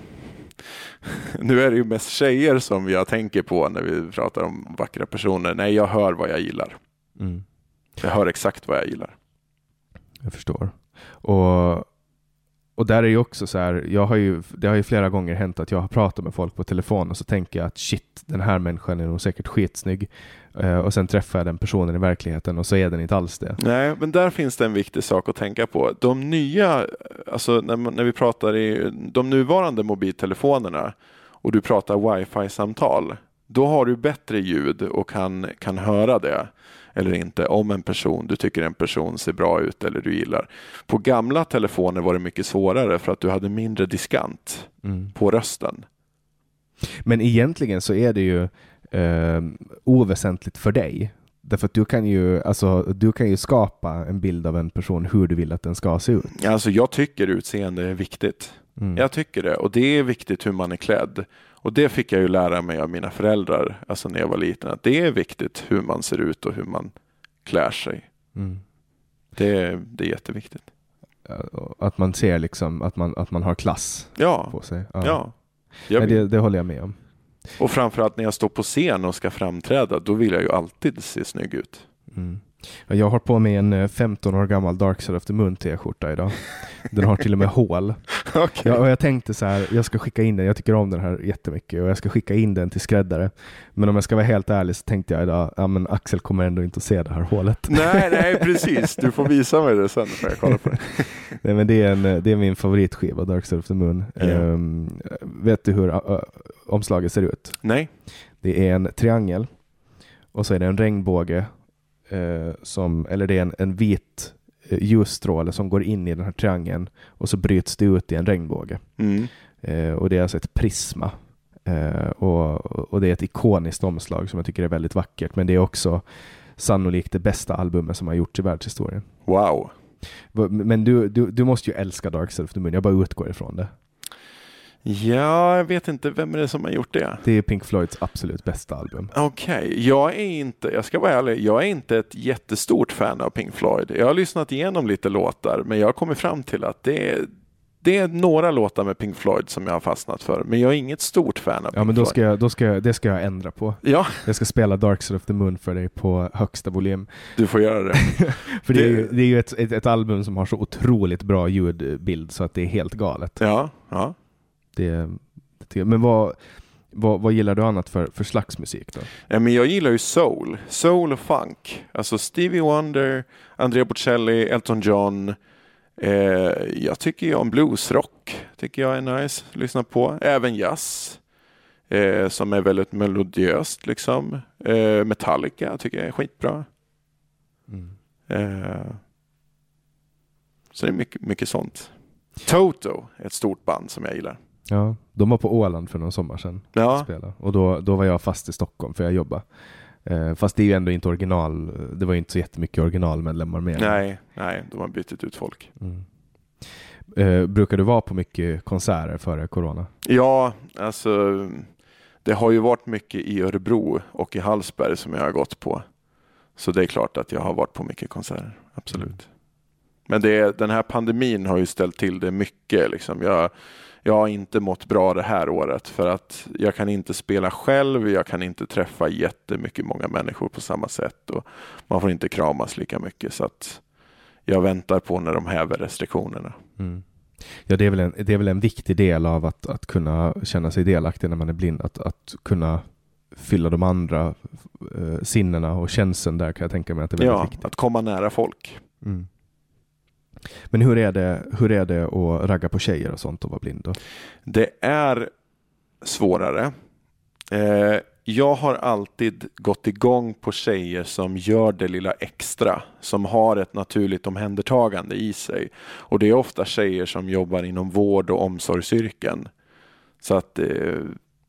Nu är det ju mest tjejer som jag tänker på när vi pratar om vackra personer. Nej, jag hör vad jag gillar. Mm. Jag hör exakt vad jag gillar. Jag förstår. Och... Och där är ju också så här, jag har ju, det har ju flera gånger hänt att jag har pratat med folk på telefon och så tänker jag att shit, den här människan är nog säkert skitsnygg. Uh, och sen träffar jag den personen i verkligheten och så är den inte alls det. Nej, men där finns det en viktig sak att tänka på. De nya, alltså när, när vi pratar i de nuvarande mobiltelefonerna och du pratar wifi-samtal, då har du bättre ljud och kan, kan höra det. Eller inte, om en person, du tycker en person ser bra ut eller du gillar. På gamla telefoner var det mycket svårare för att du hade mindre diskant mm. på rösten. Men egentligen så är det ju eh, oväsentligt för dig. Därför att du kan ju, alltså, du kan ju skapa en bild av en person hur du vill att den ska se ut. Alltså jag tycker utseende är viktigt. Mm. Jag tycker det. Och det är viktigt hur man är klädd. Och det fick jag ju lära mig av mina föräldrar, alltså när jag var liten, att det är viktigt hur man ser ut och hur man klär sig. Mm. Det, det är jätteviktigt. Att man ser liksom, att man, att man har klass ja. på sig. Ja, ja. Nej, det, det håller jag med om. Och framförallt när jag står på scen och ska framträda, då vill jag ju alltid se snygg ut. Mm. Jag har på mig en femton år gammal Dark Side of the Moon t-skjorta idag. Den har till och med hål. Okay. Ja, och jag tänkte så här, jag ska skicka in den. Jag tycker om den här jättemycket och jag ska skicka in den till skräddare. Men om jag ska vara helt ärlig så tänkte jag idag, ja men Axel kommer ändå inte att se det här hålet. Nej, nej precis. Du får visa mig det sen för jag kollar på det. Nej, men det är, en, det är min favoritskiva, Dark Side of the Moon. Yeah. Um, vet du hur uh, omslaget ser ut? Nej. Det är en triangel och så är det en regnbåge. Uh, som, eller det är en, en vit uh, ljusstråle som går in i den här triangeln och så bryts det ut i en regnbåge. Mm. Uh, och det är alltså ett prisma. Uh, och, och det är ett ikoniskt omslag som jag tycker är väldigt vackert. Men det är också sannolikt det bästa albumet som har gjorts i världshistorien. Wow. Men du, du, du måste ju älska Dark Side of the Moon. Jag bara utgår ifrån det. Ja, jag vet inte vem är det som har gjort det. Det är Pink Floyds absolut bästa album. Okej, okay. jag är inte, jag ska vara ärlig, jag är inte ett jättestort fan av Pink Floyd. Jag har lyssnat igenom lite låtar, men jag har kommit fram till att det är, det är några låtar med Pink Floyd som jag har fastnat för. Men jag är inget stort fan av Pink Floyd. Ja, men då ska jag, då ska jag, det ska jag ändra på. Ja. Jag ska spela Dark Side of the Moon för dig på högsta volym. Du får göra det. För det, det är ju, det är ju ett, ett, ett album som har så otroligt bra ljudbild så att det är helt galet. Ja, ja. Det, det, men vad, vad, vad gillar du annat för, för slags musik då? Ja, men jag gillar ju soul. Soul och funk. Alltså Stevie Wonder, Andrea Bocelli, Elton John. Eh, jag tycker ju om bluesrock. Tycker jag är nice att lyssna på. Även jazz. Eh, som är väldigt melodiöst liksom. Eh, Metallica tycker jag är skitbra. Mm. Eh, så det är mycket, mycket sånt. Toto är ett stort band som jag gillar. Ja, de var på Åland för någon sommar sedan. Ja. Spela. Och då, då var jag fast i Stockholm för jag jobbar. Eh, fast det är ju ändå inte original. Det var ju inte så jättemycket originalmedlemmar med. Nej, nej, de har bytt ut folk. Mm. Eh, brukar du vara på mycket konserter före corona? Ja, alltså det har ju varit mycket i Örebro och i Hallsberg som jag har gått på. Så det är klart att jag har varit på mycket konserter, absolut. Mm. Men det, den här pandemin har ju ställt till det mycket. Liksom. Jag, jag har inte mått bra det här året för att jag kan inte spela själv, jag kan inte träffa jättemycket många människor på samma sätt och man får inte kramas lika mycket så att jag väntar på när de häver restriktionerna. Mm. Ja, det är väl en, det är väl en viktig del av att, att kunna känna sig delaktig när man är blind, att, att kunna fylla de andra uh, sinnena och känslan där kan jag tänka mig att det är väldigt ja, viktigt. Att komma nära folk. Mm. Men hur är det, hur är det att ragga på tjejer och sånt och vara blind då? Det är svårare. Eh, jag har alltid gått igång på tjejer som gör det lilla extra. Som har ett naturligt omhändertagande i sig. Och det är ofta tjejer som jobbar inom vård- och omsorgsyrken. Så att eh,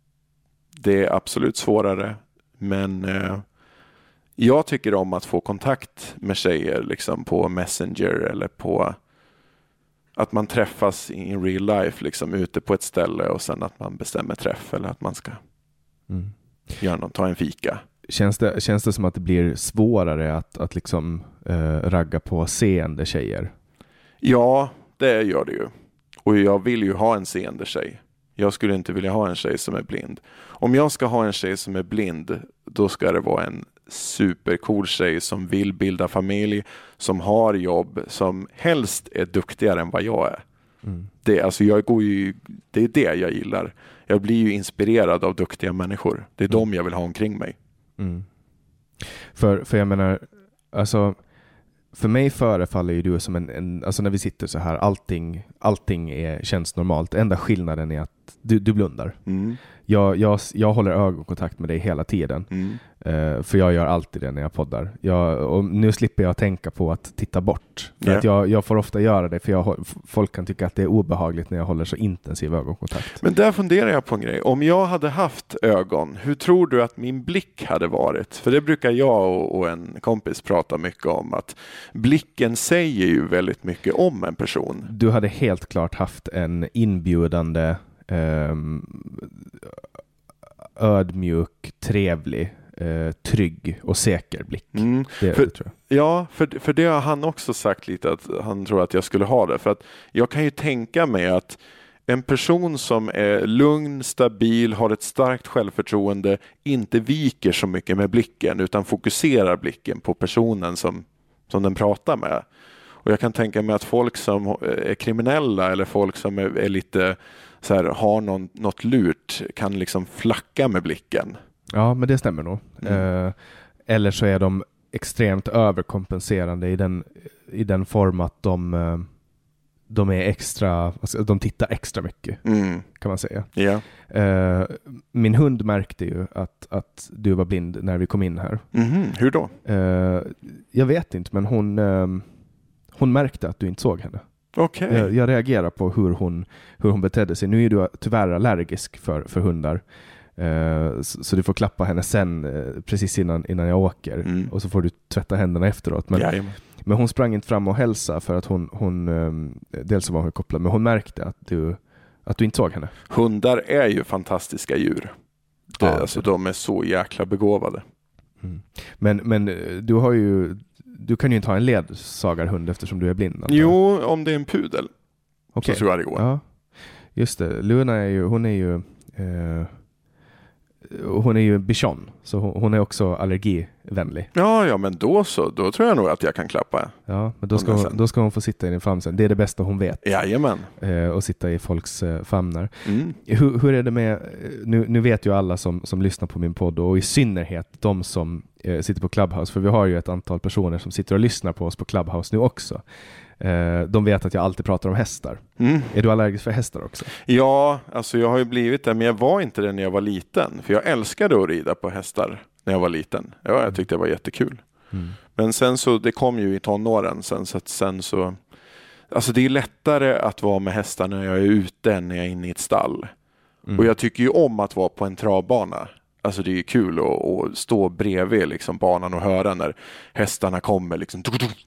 det är absolut svårare. Men eh, jag tycker om att få kontakt med tjejer liksom på Messenger eller på att man träffas in real life liksom ute på ett ställe och sen att man bestämmer träff eller att man ska mm. göra något, ta en fika. Känns det, känns det som att det blir svårare att, att liksom eh, ragga på seende tjejer? Ja, det gör det ju. Och jag vill ju ha en seende tjej. Jag skulle inte vilja ha en tjej som är blind. Om jag ska ha en tjej som är blind, då ska det vara en supercool tjej som vill bilda familj, som har jobb, som helst är duktigare än vad jag är. Mm. Det, alltså jag går ju, det är det jag gillar. Jag blir ju inspirerad av duktiga människor. Det är mm. dem jag vill ha omkring mig. Mm. För, för jag menar, alltså för mig förefaller ju du som en, en alltså när vi sitter så här, allting, allting är, känns normalt. Enda skillnaden är att du, du blundar. Mm. Jag, jag, jag håller ögonkontakt med dig hela tiden. Mm. Uh, för jag gör alltid det när jag poddar. Jag, och nu slipper jag tänka på att titta bort. För yeah. att jag, jag får ofta göra det för jag, folk kan tycka att det är obehagligt när jag håller så intensiv ögonkontakt. Men där funderar jag på en grej. Om jag hade haft ögon, hur tror du att min blick hade varit? För det brukar jag och, och en kompis prata mycket om. Att blicken säger ju väldigt mycket om en person. Du hade helt klart haft en inbjudande Um, ödmjuk, trevlig, uh, trygg och säker blick. Mm. Det, för, det tror jag. Ja, för, för det har han också sagt lite att han tror att jag skulle ha det. För att jag kan ju tänka mig att en person som är lugn, stabil, har ett starkt självförtroende, inte viker så mycket med blicken utan fokuserar blicken på personen som, som den pratar med. Och jag kan tänka mig att folk som är kriminella eller folk som är, är lite så här, har någon, något lurt kan liksom flacka med blicken. Ja, men det stämmer nog. Mm. Eh, eller så är de extremt överkompenserande i den, i den form att de, de är extra, alltså, de tittar extra mycket, mm. kan man säga. Yeah. Eh, min hund märkte ju att, att du var blind när vi kom in här. Mm-hmm. Hur då? Eh, jag vet inte, men hon, eh, hon märkte att du inte såg henne. Okay. Jag, jag reagerar på hur hon, hur hon betedde sig. Nu är du tyvärr allergisk för, för hundar. Uh, så, så du får klappa henne sen uh, precis innan, innan jag åker. Mm. Och så får du tvätta händerna efteråt. Men, men hon sprang inte fram och hälsa för att hon, hon um, dels var hon kopplad, men hon märkte att du, att du inte såg henne. Hundar är ju fantastiska djur. Det, ja, alltså, det. De är så jäkla begåvade. Mm. Men, men du har ju du kan ju inte ha en ledsagarhund eftersom du är blind. Alltså. Jo, om det är en pudel. Okay. Så tror jag det går. Ja, just det. Luna är ju, hon är ju eh, hon är ju bichon, så hon, hon är också allergivänlig. Ja, ja, men då så. Då tror jag nog att jag kan klappa. Ja, men då ska, hon, då ska hon få sitta i din famn sen. Det är det bästa hon vet. Jajamän. Eh, och sitta i folks eh, famnar. Mm. Hur, hur är det med, nu, nu vet ju alla som, som lyssnar på min podd och i synnerhet de som eh, sitter på Clubhouse, för vi har ju ett antal personer som sitter och lyssnar på oss på Clubhouse nu också. De vet att jag alltid pratar om hästar. Mm. Är du allergisk för hästar också? Ja, alltså jag har ju blivit det, men jag var inte det när jag var liten. För jag älskade att rida på hästar när jag var liten. Ja, jag tyckte det var jättekul. Mm. Men sen så, det kom ju i tonåren sen, så att sen så... Alltså det är lättare att vara med hästar när jag är ute än när jag är inne i ett stall. Mm. Och jag tycker ju om att vara på en travbana. Alltså det är kul att, att stå bredvid liksom banan och höra när hästarna kommer liksom,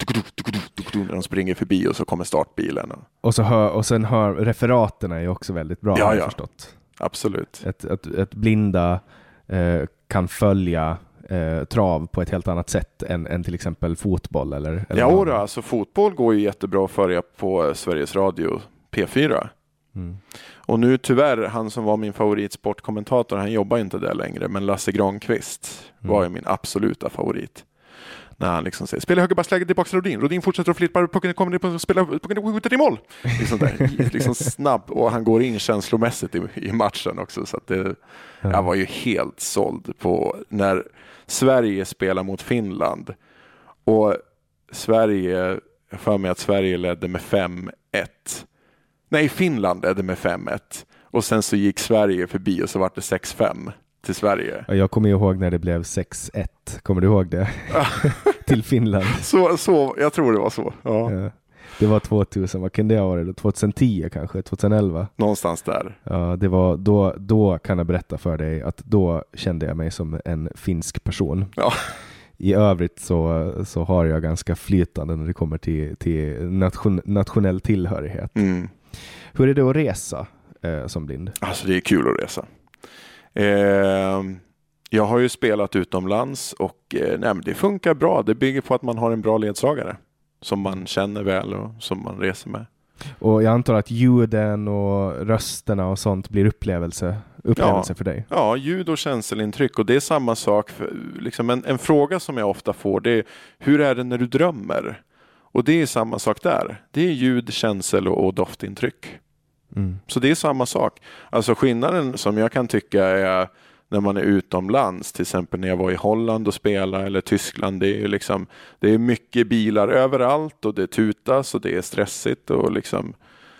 när de springer förbi och så kommer startbilen. Och, så hör, och sen hör referaterna är också väldigt bra. Ja, ja. Förstått. Absolut. Ett, ett, ett blinda eh, kan följa eh, trav på ett helt annat sätt än, än till exempel fotboll. Eller, eller ja, då, alltså fotboll går ju jättebra att följa på Sveriges Radio P fyra. Mm. Och nu tyvärr, han som var min favoritsportkommentator, han jobbar inte där längre, men Lasse Granqvist mm. var ju min absoluta favorit. När han liksom säger, spela högerbacksläget tillbaka till Rodin. Rodin fortsätter att flippa, pucken kommer ner på att spela, pucken skjuter i mål. Liksom, där, liksom snabb, och han går in känslomässigt i, i matchen också. Så att det, mm. jag var ju helt såld på när Sverige spelar mot Finland. Och Sverige, jag för mig att Sverige ledde med fem ett. Nej, Finland ledde med fem ett. Och sen så gick Sverige förbi och så var det sex fem till Sverige. Jag kommer ihåg när det blev sex ett. Kommer du ihåg det? Till Finland. Så, så, jag tror det var så. Ja. Ja. Det var tvåtusen, vad kan det ha varit? tjugohundratio kanske, tjugoelva. Någonstans där. Ja, det var då, då kan jag berätta för dig att då kände jag mig som en finsk person. Ja. I övrigt så, så har jag ganska flytande när det kommer till, till nation, nationell tillhörighet. Mm. Hur är det att resa eh, som blind? Alltså det är kul att resa. Eh, jag har ju spelat utomlands och eh, nej, men det funkar bra. Det bygger på att man har en bra ledsagare som man känner väl och som man reser med. Och jag antar att ljuden och rösterna och sånt blir upplevelse, upplevelse ja, för dig. Ja, ljud och känselintryck. Och det är samma sak. För, liksom en, en fråga som jag ofta får, det är hur är det när du drömmer? Och det är samma sak där. Det är ljud, känsel och, och doftintryck. Mm. Så det är samma sak. Alltså skillnaden som jag kan tycka är när man är utomlands, till exempel när jag var i Holland och spelade eller Tyskland, det är ju liksom, det är mycket bilar överallt och det tutas och det är stressigt och liksom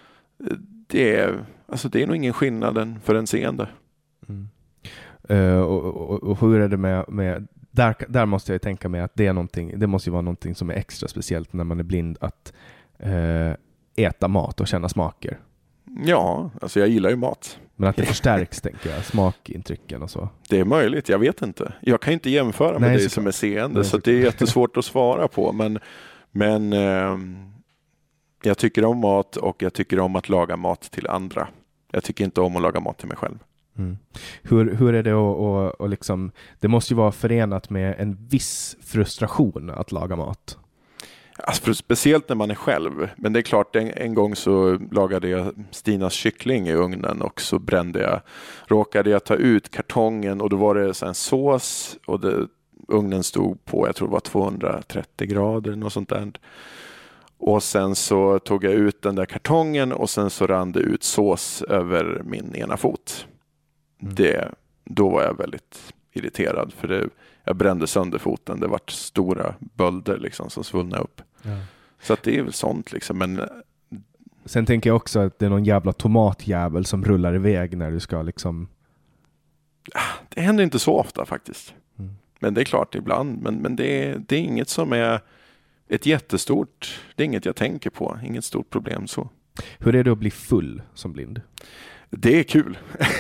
det är, alltså det är nog ingen skillnad för en seende. Mm. Uh, och, och, och hur är det med, med där, där måste jag tänka mig att det är någonting, det måste ju vara någonting som är extra speciellt när man är blind, att uh, äta mat och känna smaker. Ja, alltså jag gillar ju mat. Men att det förstärks, tänker jag, smakintrycken och så. Det är möjligt, jag vet inte. Jag kan inte jämföra med dig som är seende, Nej, så, så det är jättesvårt att svara på. Men, men eh, jag tycker om mat och jag tycker om att laga mat till andra. Jag tycker inte om att laga mat till mig själv. Mm. Hur, hur är det att, och, och liksom, det måste ju vara förenat med en viss frustration att laga mat. Alltså, speciellt när man är själv. Men det är klart, en, en gång så lagade jag Stinas kyckling i ugnen och så brände jag. Råkade jag ta ut kartongen och då var det så en sås och det, ugnen stod på, jag tror det var tvåhundratrettio grader något sånt där. Och sen så tog jag ut den där kartongen och sen så rann det ut sås över min ena fot. Mm. Det, då var jag väldigt irriterad för det, jag brände sönder foten. Det var stora bölder liksom som svullnade upp. Ja. Så att det är väl sånt liksom. Men sen tänker jag också att det är någon jävla tomatjävel som rullar iväg när du ska liksom... Det händer inte så ofta faktiskt. Mm. Men det är klart ibland. Men, men det, är, det är inget som är ett jättestort, det är inget jag tänker på, inget stort problem så. Hur är det att bli full som blind? Det är kul.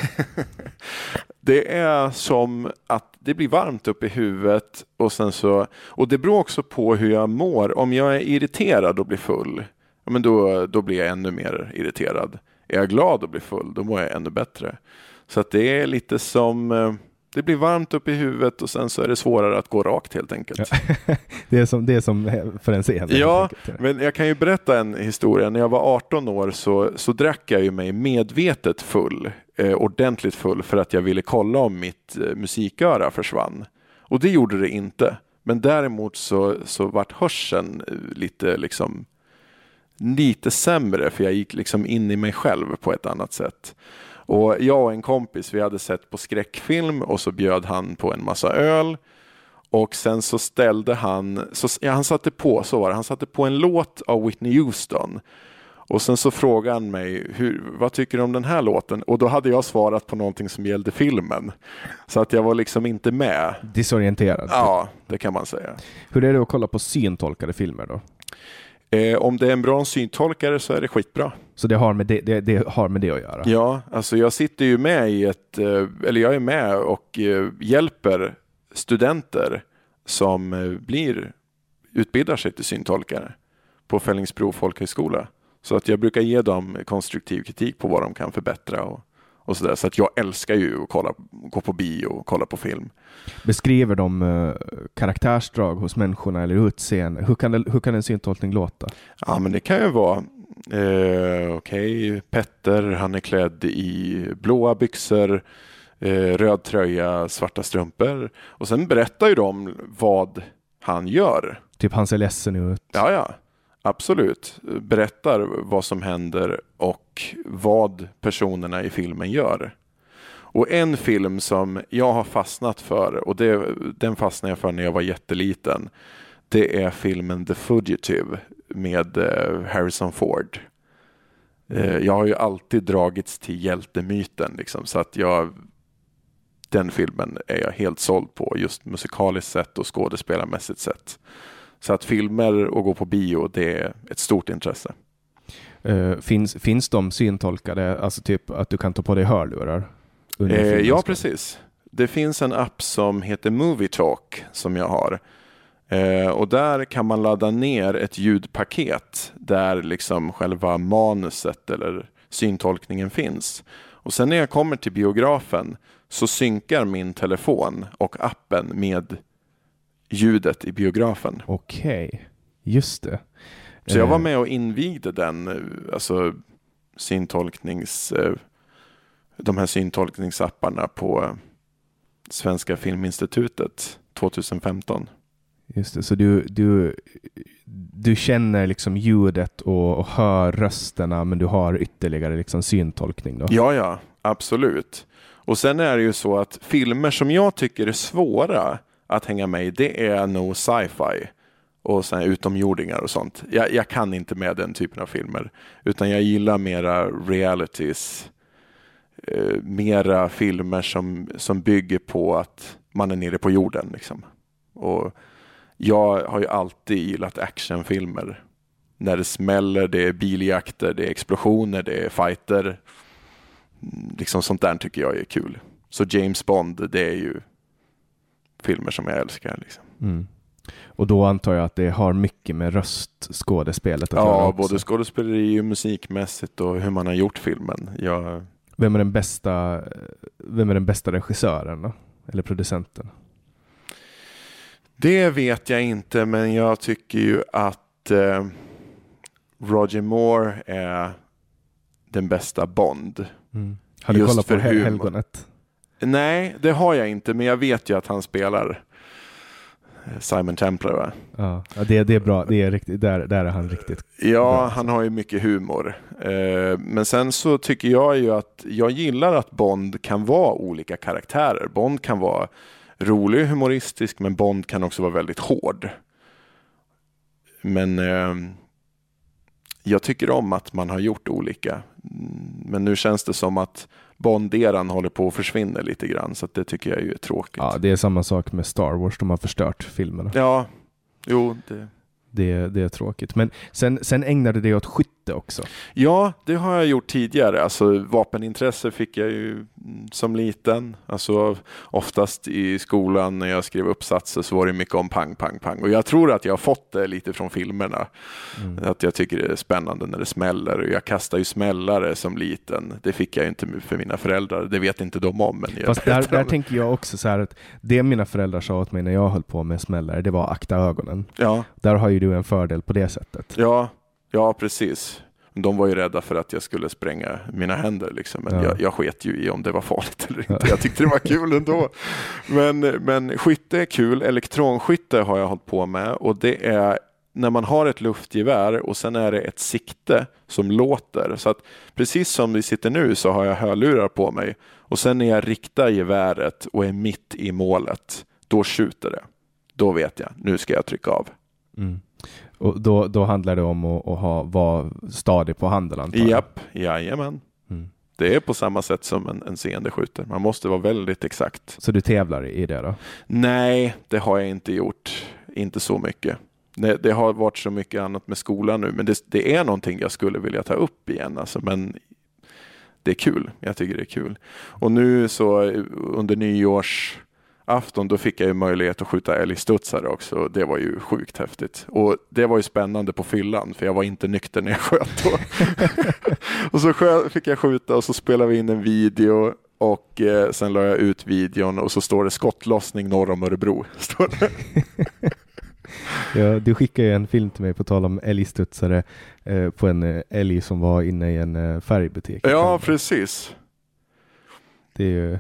Det är som att det blir varmt upp i huvudet och sen så, och det beror också på hur jag mår. Om jag är irriterad och blir full, men då, då blir jag ännu mer irriterad. Är jag glad och blir full, då mår jag ännu bättre. Så att det är lite som, det blir varmt upp i huvudet och sen så är det svårare att gå rakt helt enkelt. Ja. det, är som, det är som för en scen. Ja, men jag kan ju berätta en historia. När jag var arton år så, så drack jag ju mig medvetet full, eh, ordentligt full, för att jag ville kolla om mitt eh, musiköra försvann. Och det gjorde det inte. Men däremot så, så vart hörseln lite liksom lite sämre, för jag gick liksom in i mig själv på ett annat sätt. Och jag och en kompis, vi hade sett på skräckfilm och så bjöd han på en massa öl. Och sen så ställde han, så, ja, han satte på, så var det, han satte på en låt av Whitney Houston. Och sen så frågade han mig, hur, vad tycker du om den här låten? Och då hade jag svarat på någonting som gällde filmen. Så att jag var liksom inte med. Disorienterad. Ja, det kan man säga. Hur är det att kolla på syntolkade filmer då? Eh, om det är en bra syntolkare så är det skitbra. Så det har med det, det, det har med det att göra? Ja, alltså jag sitter ju med i ett, eller jag är med och hjälper studenter som blir, utbildar sig till syntolkare på Fällingsbro folkhögskola. Så att jag brukar ge dem konstruktiv kritik på vad de kan förbättra och, och sådär. Så att jag älskar ju att kolla, gå på bio och kolla på film. Beskriver de uh, karaktärsdrag hos människorna eller utseende? Hur kan, det, hur kan en syntolkning låta? Ja, men det kan ju vara eh, okej, okay. Petter, han är klädd i blåa byxor, eh, röd tröja, svarta strumpor. Och sen berättar ju de vad han gör. Typ han ser ledsen ut. Ja, ja. Absolut. Berättar vad som händer och vad personerna i filmen gör. Och en film som jag har fastnat för, och det, den fastnade jag för när jag var jätteliten, det är filmen The Fugitive med eh, Harrison Ford. Eh, jag har ju alltid dragits till hjältemyten liksom, så att jag, den filmen är jag helt såld på, just musikaliskt sett och skådespelarmässigt sett. Så att filmer och gå på bio, det är ett stort intresse. Uh, finns, finns de syntolkade, alltså typ att du kan ta på dig hörlurar? Eh, ja, precis. Det finns en app som heter Movie Talk som jag har. Eh, och där kan man ladda ner ett ljudpaket där liksom själva manuset eller syntolkningen finns. Och sen när jag kommer till biografen så synkar min telefon och appen med ljudet i biografen. Okej, okay. Just det. Så jag var med och invigde den, alltså syntolknings, de här syntolkningsapparna på Svenska Filminstitutet tjugohundrafemton. Just det, så du, du, du känner liksom ljudet och, och hör rösterna, men du har ytterligare liksom syntolkning då? Ja, ja, absolut. Och sen är det ju så att filmer som jag tycker är svåra att hänga med i, det är nog sci-fi och sen utomjordingar och sånt. Jag, jag kan inte med den typen av filmer, utan jag gillar mera realities, eh, mera filmer som, som bygger på att man är nere på jorden liksom. Och jag har ju alltid gillat actionfilmer. När det smäller, det är biljakter, det är explosioner, det är fighter. Liksom sånt där tycker jag är kul. Så James Bond, det är ju filmer som jag älskar liksom. Mm. Och då antar jag att det har mycket med röstskådespelet att ja, göra också. Ja, både skådespeleri och musikmässigt och hur man har gjort filmen. Jag... Vem är den bästa vem är den bästa regissören då? Eller producenten? Det vet jag inte, men jag tycker ju att eh, Roger Moore är den bästa Bond. Mm. Har du Just kollat på för humor. Helgonet? Nej, det har jag inte, men jag vet ju att han spelar Simon Templar, va? Ja, det, det är bra. Det är riktigt, där, där är han riktigt Ja, bra. Han har ju mycket humor. Eh, men sen så tycker jag ju att jag gillar att Bond kan vara olika karaktärer. Bond kan vara rolig, humoristisk, men Bond kan också vara väldigt hård. Men eh, jag tycker om att man har gjort olika. Men nu känns det som att Bond-eran håller på att försvinna lite grann, så att det tycker jag är tråkigt. Ja, det är samma sak med Star Wars. De har förstört filmerna. Ja, jo. Det... Det, det är tråkigt. Men sen, sen ägnade det åt skytte också. Ja, det har jag gjort tidigare. Alltså, vapenintresse fick jag ju som liten. Alltså, oftast i skolan när jag skrev uppsatser så var det mycket om pang, pang, pang. Och jag tror att jag har fått det lite från filmerna. Mm. Att jag tycker det är spännande när det smäller. Och jag kastar ju smällare som liten. Det fick jag inte för mina föräldrar. Det vet inte de om. Men jag Fast där, där tänker jag också så här att det mina föräldrar sa åt mig när jag höll på med smällare, det var akta ögonen. Ja. Där har ju du en fördel på det sättet. Ja, ja precis. De var ju rädda för att jag skulle spränga mina händer liksom. Men ja. jag, jag sket ju i om det var farligt eller inte. Ja. Jag tyckte det var kul ändå. Men, men skytte är kul. Elektronskytte har jag hållit på med. Och det är när man har ett luftgevär och sen är det ett sikte som låter. Så att precis som vi sitter nu så har jag hörlurar på mig. Och sen när jag riktar geväret och är mitt i målet, då skjuter det. Då vet jag, nu ska jag trycka av. Mm. Och då, då handlar det om att, att ha, vara stadig på handen, antar jag? Japp, jajamän. Mm. Det är på samma sätt som en, en seende skjuter. Man måste vara väldigt exakt. Så du tävlar i det då? Nej, det har jag inte gjort. Inte så mycket. Det, det har varit så mycket annat med skolan nu. Men det, det är någonting jag skulle vilja ta upp igen. Alltså, men det är kul. Jag tycker det är kul. Och nu så under nyårs... afton, då fick jag ju möjlighet att skjuta älgstudsare också. Det var ju sjukt häftigt. Och det var ju spännande på fyllan, för jag var inte nykter när jag sköt då. Och så fick jag skjuta och så spelade vi in en video och eh, sen la jag ut videon och så står det skottlossning norr om Örebro. Står det. Ja, du skickade ju en film till mig på tal om älgstudsare eh, på en eh, älg som var inne i en eh, färgbutik. Ja, precis. Det är ju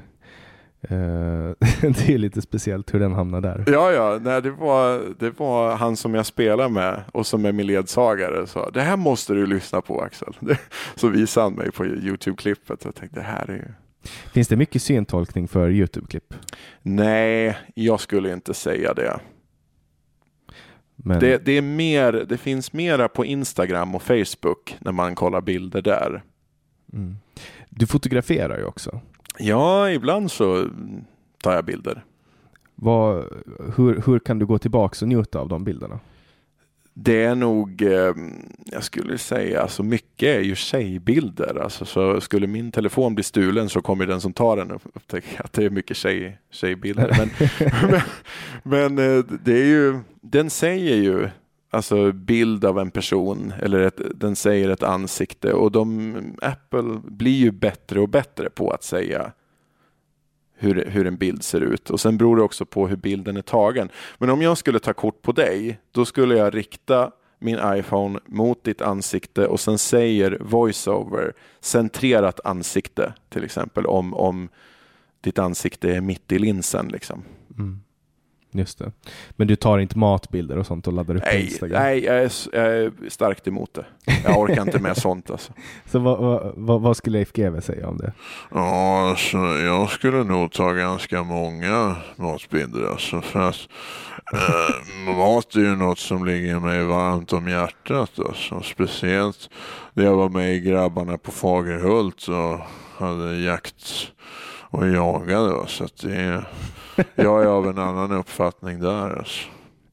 Uh, det är lite speciellt hur den hamnar där. Ja, ja. Nej, det, var, det var han som jag spelar med och som är min ledsagare. Så, det här måste du lyssna på, Axel. Det, så visade han mig på YouTube-klippet. Jag tänkte, det här är ju... Finns det mycket syntolkning för YouTube-klipp? Nej, jag skulle inte säga det. Men... Det, det, är mer, det finns mera på Instagram och Facebook när man kollar bilder där. Mm. Du fotograferar ju också. Ja, ibland så tar jag bilder. Vad, hur, hur kan du gå tillbaka och njuta av de bilderna? Det är nog, eh, jag skulle säga, alltså mycket är ju tjejbilder. Alltså, så skulle min telefon bli stulen så kommer den som tar den och upptäcker att det är mycket tjej, tjejbilder. Men, men, men det är ju, den säger ju alltså bild av en person eller ett, den säger ett ansikte och de, Apple blir ju bättre och bättre på att säga hur, hur en bild ser ut och sen beror det också på hur bilden är tagen. Men om jag skulle ta kort på dig, då skulle jag rikta min iPhone mot ditt ansikte och sen säger voiceover centrerat ansikte till exempel om, om ditt ansikte är mitt i linsen liksom. Mm. Just det. Men du tar inte matbilder och sånt och laddar upp nej, på Instagram? Nej, jag är, jag är starkt emot det. Jag orkar inte med sånt alltså. Så vad, vad, vad, vad skulle Leif G W säga om det? Ja, alltså, jag skulle nog ta ganska många matbilder. Alltså, för att äh, mat är ju något som ligger mig varmt om hjärtat. Alltså. Speciellt när jag var med i Grabbarna på Fagerhult och hade jakt och jagade. Så att det är... Jag är av en annan uppfattning där. Alltså.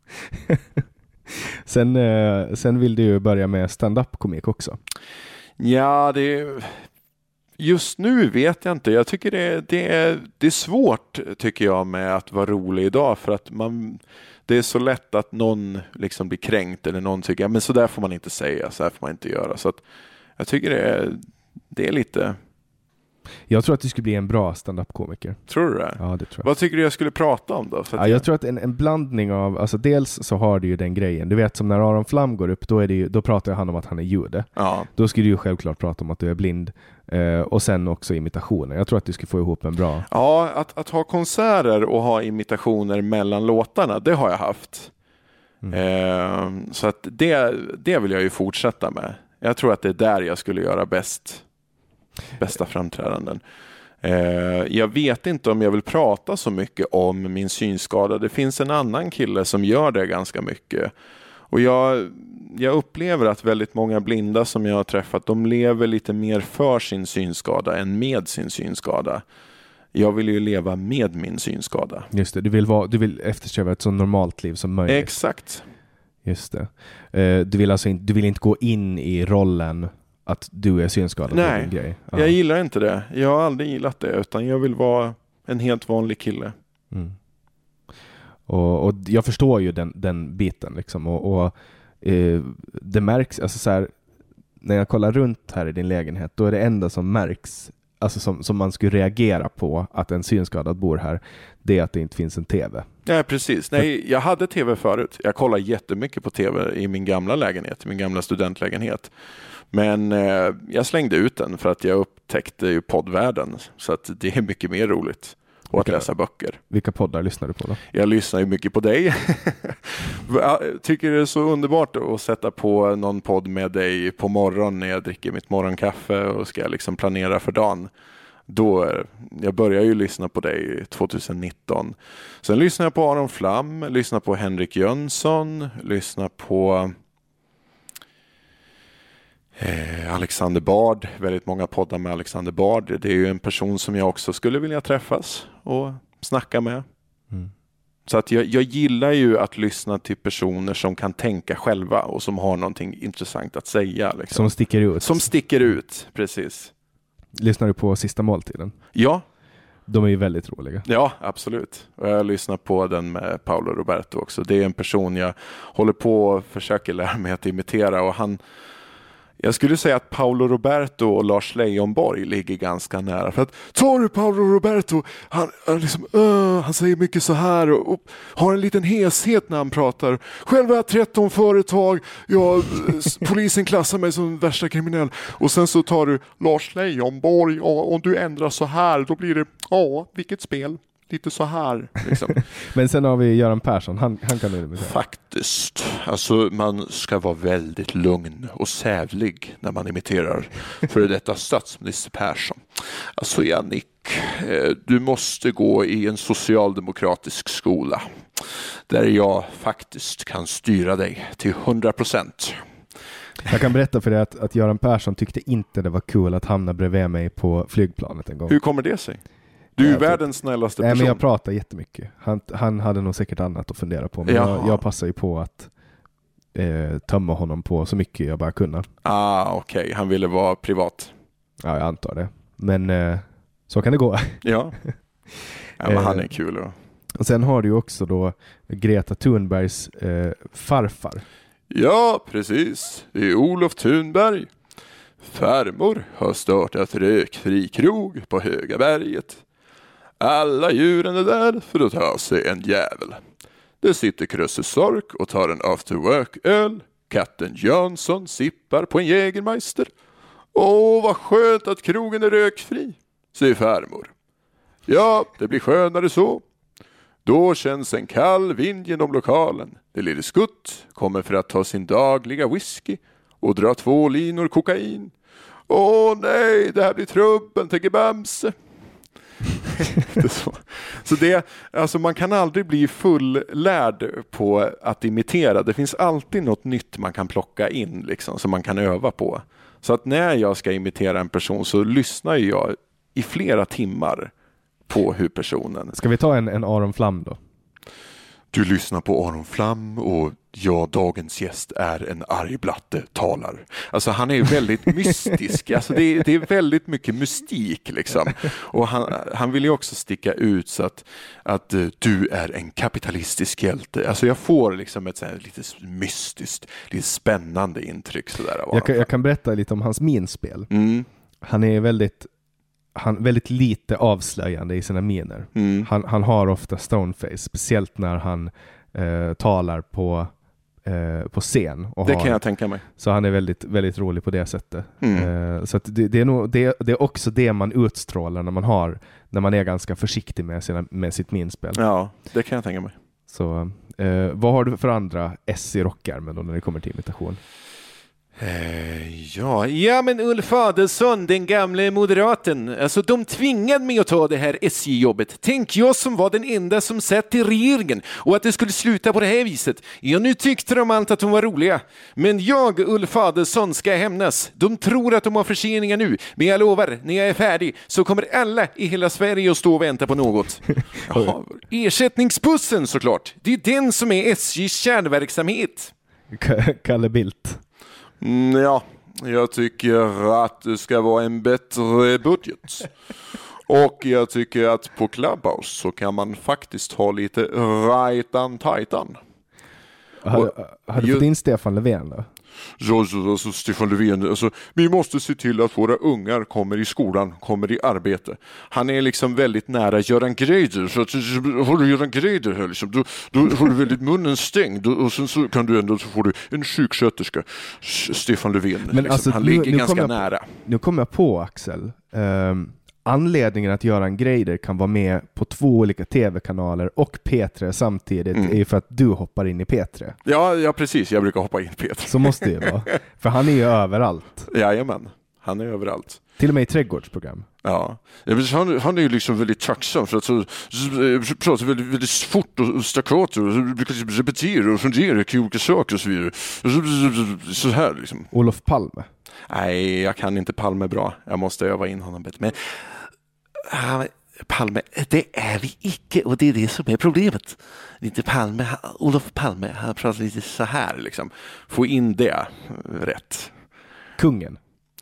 sen, eh, sen vill du ju börja med stand-up-komik också. Ja, det är... Just nu vet jag inte. Jag tycker det, det, är, det är svårt tycker jag med att vara rolig idag. För att man, det är så lätt att någon liksom blir kränkt eller någon tycker ja, men så där får man inte säga, så här får man inte göra. Så att jag tycker det är, det är lite... Jag tror att du skulle bli en bra stand-up-komiker. Tror du det? Ja, det tror jag. Vad tycker du jag skulle prata om då? För ja, jag tror att en, en blandning av, alltså dels så har du ju den grejen. Du vet som när Aron Flam går upp, då, är det ju, då pratar han om att han är jude. Ja. Då skulle du ju självklart prata om att du är blind. Eh, och sen också imitationer. Jag tror att du skulle få ihop en bra... Ja, att, att ha konserter och ha imitationer mellan låtarna, det har jag haft. Mm. Eh, så att det, det vill jag ju fortsätta med. Jag tror att det är där jag skulle göra bäst. Bästa framträdanden. Eh, jag vet inte om jag vill prata så mycket om min synskada. Det finns en annan kille som gör det ganska mycket. Och jag, jag upplever att väldigt många blinda som jag har träffat, de lever lite mer för sin synskada än med sin synskada. Jag vill ju leva med min synskada. Just det, du vill, vara, du vill eftersträva ett så normalt liv som möjligt. Exakt. Just det. Eh, du, vill alltså in, du vill inte gå in i rollen att du är synskadad? Nej, din grej. Ja. Jag gillar inte det. Jag har aldrig gillat det, utan jag vill vara en helt vanlig kille. Mm. Och, och jag förstår ju den, den biten liksom. Och, och eh, det märks, alltså så här, när jag kollar runt här i din lägenhet, då är det enda som märks, alltså som, som man skulle reagera på att en synskadad bor här, det är att det inte finns en tv. Ja, precis. Nej, jag hade tv förut. Jag kollade jättemycket på tv i min gamla lägenhet, min gamla studentlägenhet. Men eh, jag slängde ut den för att jag upptäckte ju poddvärlden. Så att det är mycket mer roligt. Och att läsa böcker. Vilka poddar lyssnar du på då? Jag lyssnar ju mycket på dig. Jag tycker det är så underbart att sätta på någon podd med dig på morgonen när jag dricker mitt morgonkaffe och ska liksom planera för dagen. Då, jag börjar ju lyssna på dig tjugonitton. Sen lyssnar jag på Aron Flam, lyssnar på Henrik Jönsson, lyssnar på eh, Alexander Bard. Väldigt många poddar med Alexander Bard. Det är ju en person som jag också skulle vilja träffas och snacka med. Mm. Så att jag, jag gillar ju att lyssna till personer som kan tänka själva och som har någonting intressant att säga. Liksom. Som sticker ut. Som sticker ut, precis. Lyssnar du på Sista måltiden? Ja. De är ju väldigt roliga. Ja, absolut. Och jag lyssnar på den med Paolo Roberto också. Det är en person jag håller på och försöker lära mig att imitera. Och han, jag skulle säga att Paolo Roberto och Lars Leijonborg ligger ganska nära. För att, tar du Paolo Roberto, han, han, liksom, uh, han säger mycket så här och, och har en liten heshet när han pratar. Själv har jag tretton företag, jag, polisen klassar mig som värsta kriminell. Och sen så tar du Lars Leijonborg och om du ändrar så här, då blir det, ja, vilket spel. Lite så här. Liksom. Men sen har vi Göran Persson. Han, han kan du Faktiskt. Alltså man ska vara väldigt lugn och sävlig när man imiterar för detta statsminister Persson. Alltså Jannik, du måste gå i en socialdemokratisk skola där jag faktiskt kan styra dig till hundra procent. Jag kan berätta för dig att, att Göran Persson tyckte inte det var kul att hamna bredvid mig på flygplanet en gång. Hur kommer det sig? Du är ju världens snällaste person. Nej, men jag pratar jättemycket. Han, han hade nog säkert annat att fundera på. Men jag, jag passar ju på att eh, tömma honom på så mycket jag bara kunde. Ah, okej. Okay. Han ville vara privat. Ja, jag antar det. Men eh, så kan det gå. Ja, ja men han är kul. Och... och sen har du ju också då Greta Thunbergs eh, farfar. Ja, precis. Det är Olof Thunberg. Farmor har startat rökfri krog på Högaberget. Alla djuren är där för att ta sig en jävel. Det sitter Krösse Sork och tar en afterwork-öl. Katten Jönsson sippar på en Jägermeister. Åh, vad skönt att krogen är rökfri, säger farmor. Ja, det blir skönare så. Då känns en kall vind genom lokalen. Det lille Skutt kommer för att ta sin dagliga whisky och dra två linor kokain. Åh nej, det här blir trubbel, tänker Bamse. så. så det, alltså man kan aldrig bli fullärd på att imitera. Det finns alltid något nytt man kan plocka in liksom, som man kan öva på. Så att när jag ska imitera en person så lyssnar jag i flera timmar på hur personen... Ska vi ta en, en Aron Flam då? Du lyssnar på Aron Flam och jag, dagens gäst, är en argblatte talar. Alltså han är väldigt mystisk. Alltså det är, det är väldigt mycket mystik liksom. Och han, han vill ju också sticka ut så att, att uh, du är en kapitalistisk hjälte. Alltså jag får liksom ett så här lite mystiskt, lite spännande intryck sådär av jag, kan, jag kan berätta lite om hans minspel. Mm. Han är väldigt... Han väldigt lite avslöjande i sina miner. Mm. Han, han har ofta stoneface, speciellt när han eh, talar på, eh, på scen. Och det har, kan jag tänka mig. Så han är väldigt, väldigt rolig på det sättet. Mm. Eh, så att det, det, är nog, det, det är också det man utstrålar när man har, när man är ganska försiktig med, sina, med sitt minspel. Ja, det kan jag tänka mig. Så eh, vad har du för andra S i rockärmen då när det kommer till imitation? Eh, ja, ja, men Ulf Adelsohn, den gamle moderaten, alltså de tvingade mig att ta det här S J-jobbet. Tänk jag som var den enda som satt i regeringen och att det skulle sluta på det här viset. Ja, nu tyckte de allt att de var roliga. Men jag, Ulf Adelsohn, ska hämnas. De tror att de har förseningar nu, men jag lovar, när jag är färdig så kommer alla i hela Sverige att stå och vänta på något. Jaha, ersättningsbussen såklart. Det är den som är S J:s kärnverksamhet. Kalle Bildt. Mm, ja, jag tycker att det ska vara en bättre budget. Och jag tycker att på Clubhouse så kan man faktiskt ha lite right-an tightan. Har, har du ju, fått in Stefan Löfven då? Ja, alltså, Stefan Löfven, alltså, vi måste se till att våra ungar kommer i skolan, kommer i arbete. Han är liksom väldigt nära Göran Greider, så att har du Göran Greider här liksom, då, då har du väldigt munnen stängd och sen så kan du ändå så får du en sjuksköterska, Stefan Löfven. Men liksom. alltså, Han nu, ligger nu ganska jag, nära. Nu kommer jag på, Axel. Um, anledningen att Göran Greider kan vara med på två olika tv-kanaler och P tre samtidigt mm. är ju för att du hoppar in i P tre. Ja, ja, precis. Jag brukar hoppa in i P tre. Så måste det ju vara. För han är ju överallt. Jajamän, han är överallt. Till och med i trädgårdsprogram. Ja, han, han är ju liksom väldigt tacksam för att så, så, pratar väldigt, väldigt fort och staccato och brukar repetera och fundera kring olika saker och så vidare. Så, så, så här liksom. Olof Palme. Nej, jag kan inte Palme bra. Jag måste öva in honom bättre. Men uh, Palme, det är vi icke och det är det som är problemet. Inte Palme, Olof Palme, han pratar lite så här liksom. Få in det rätt. Kungen.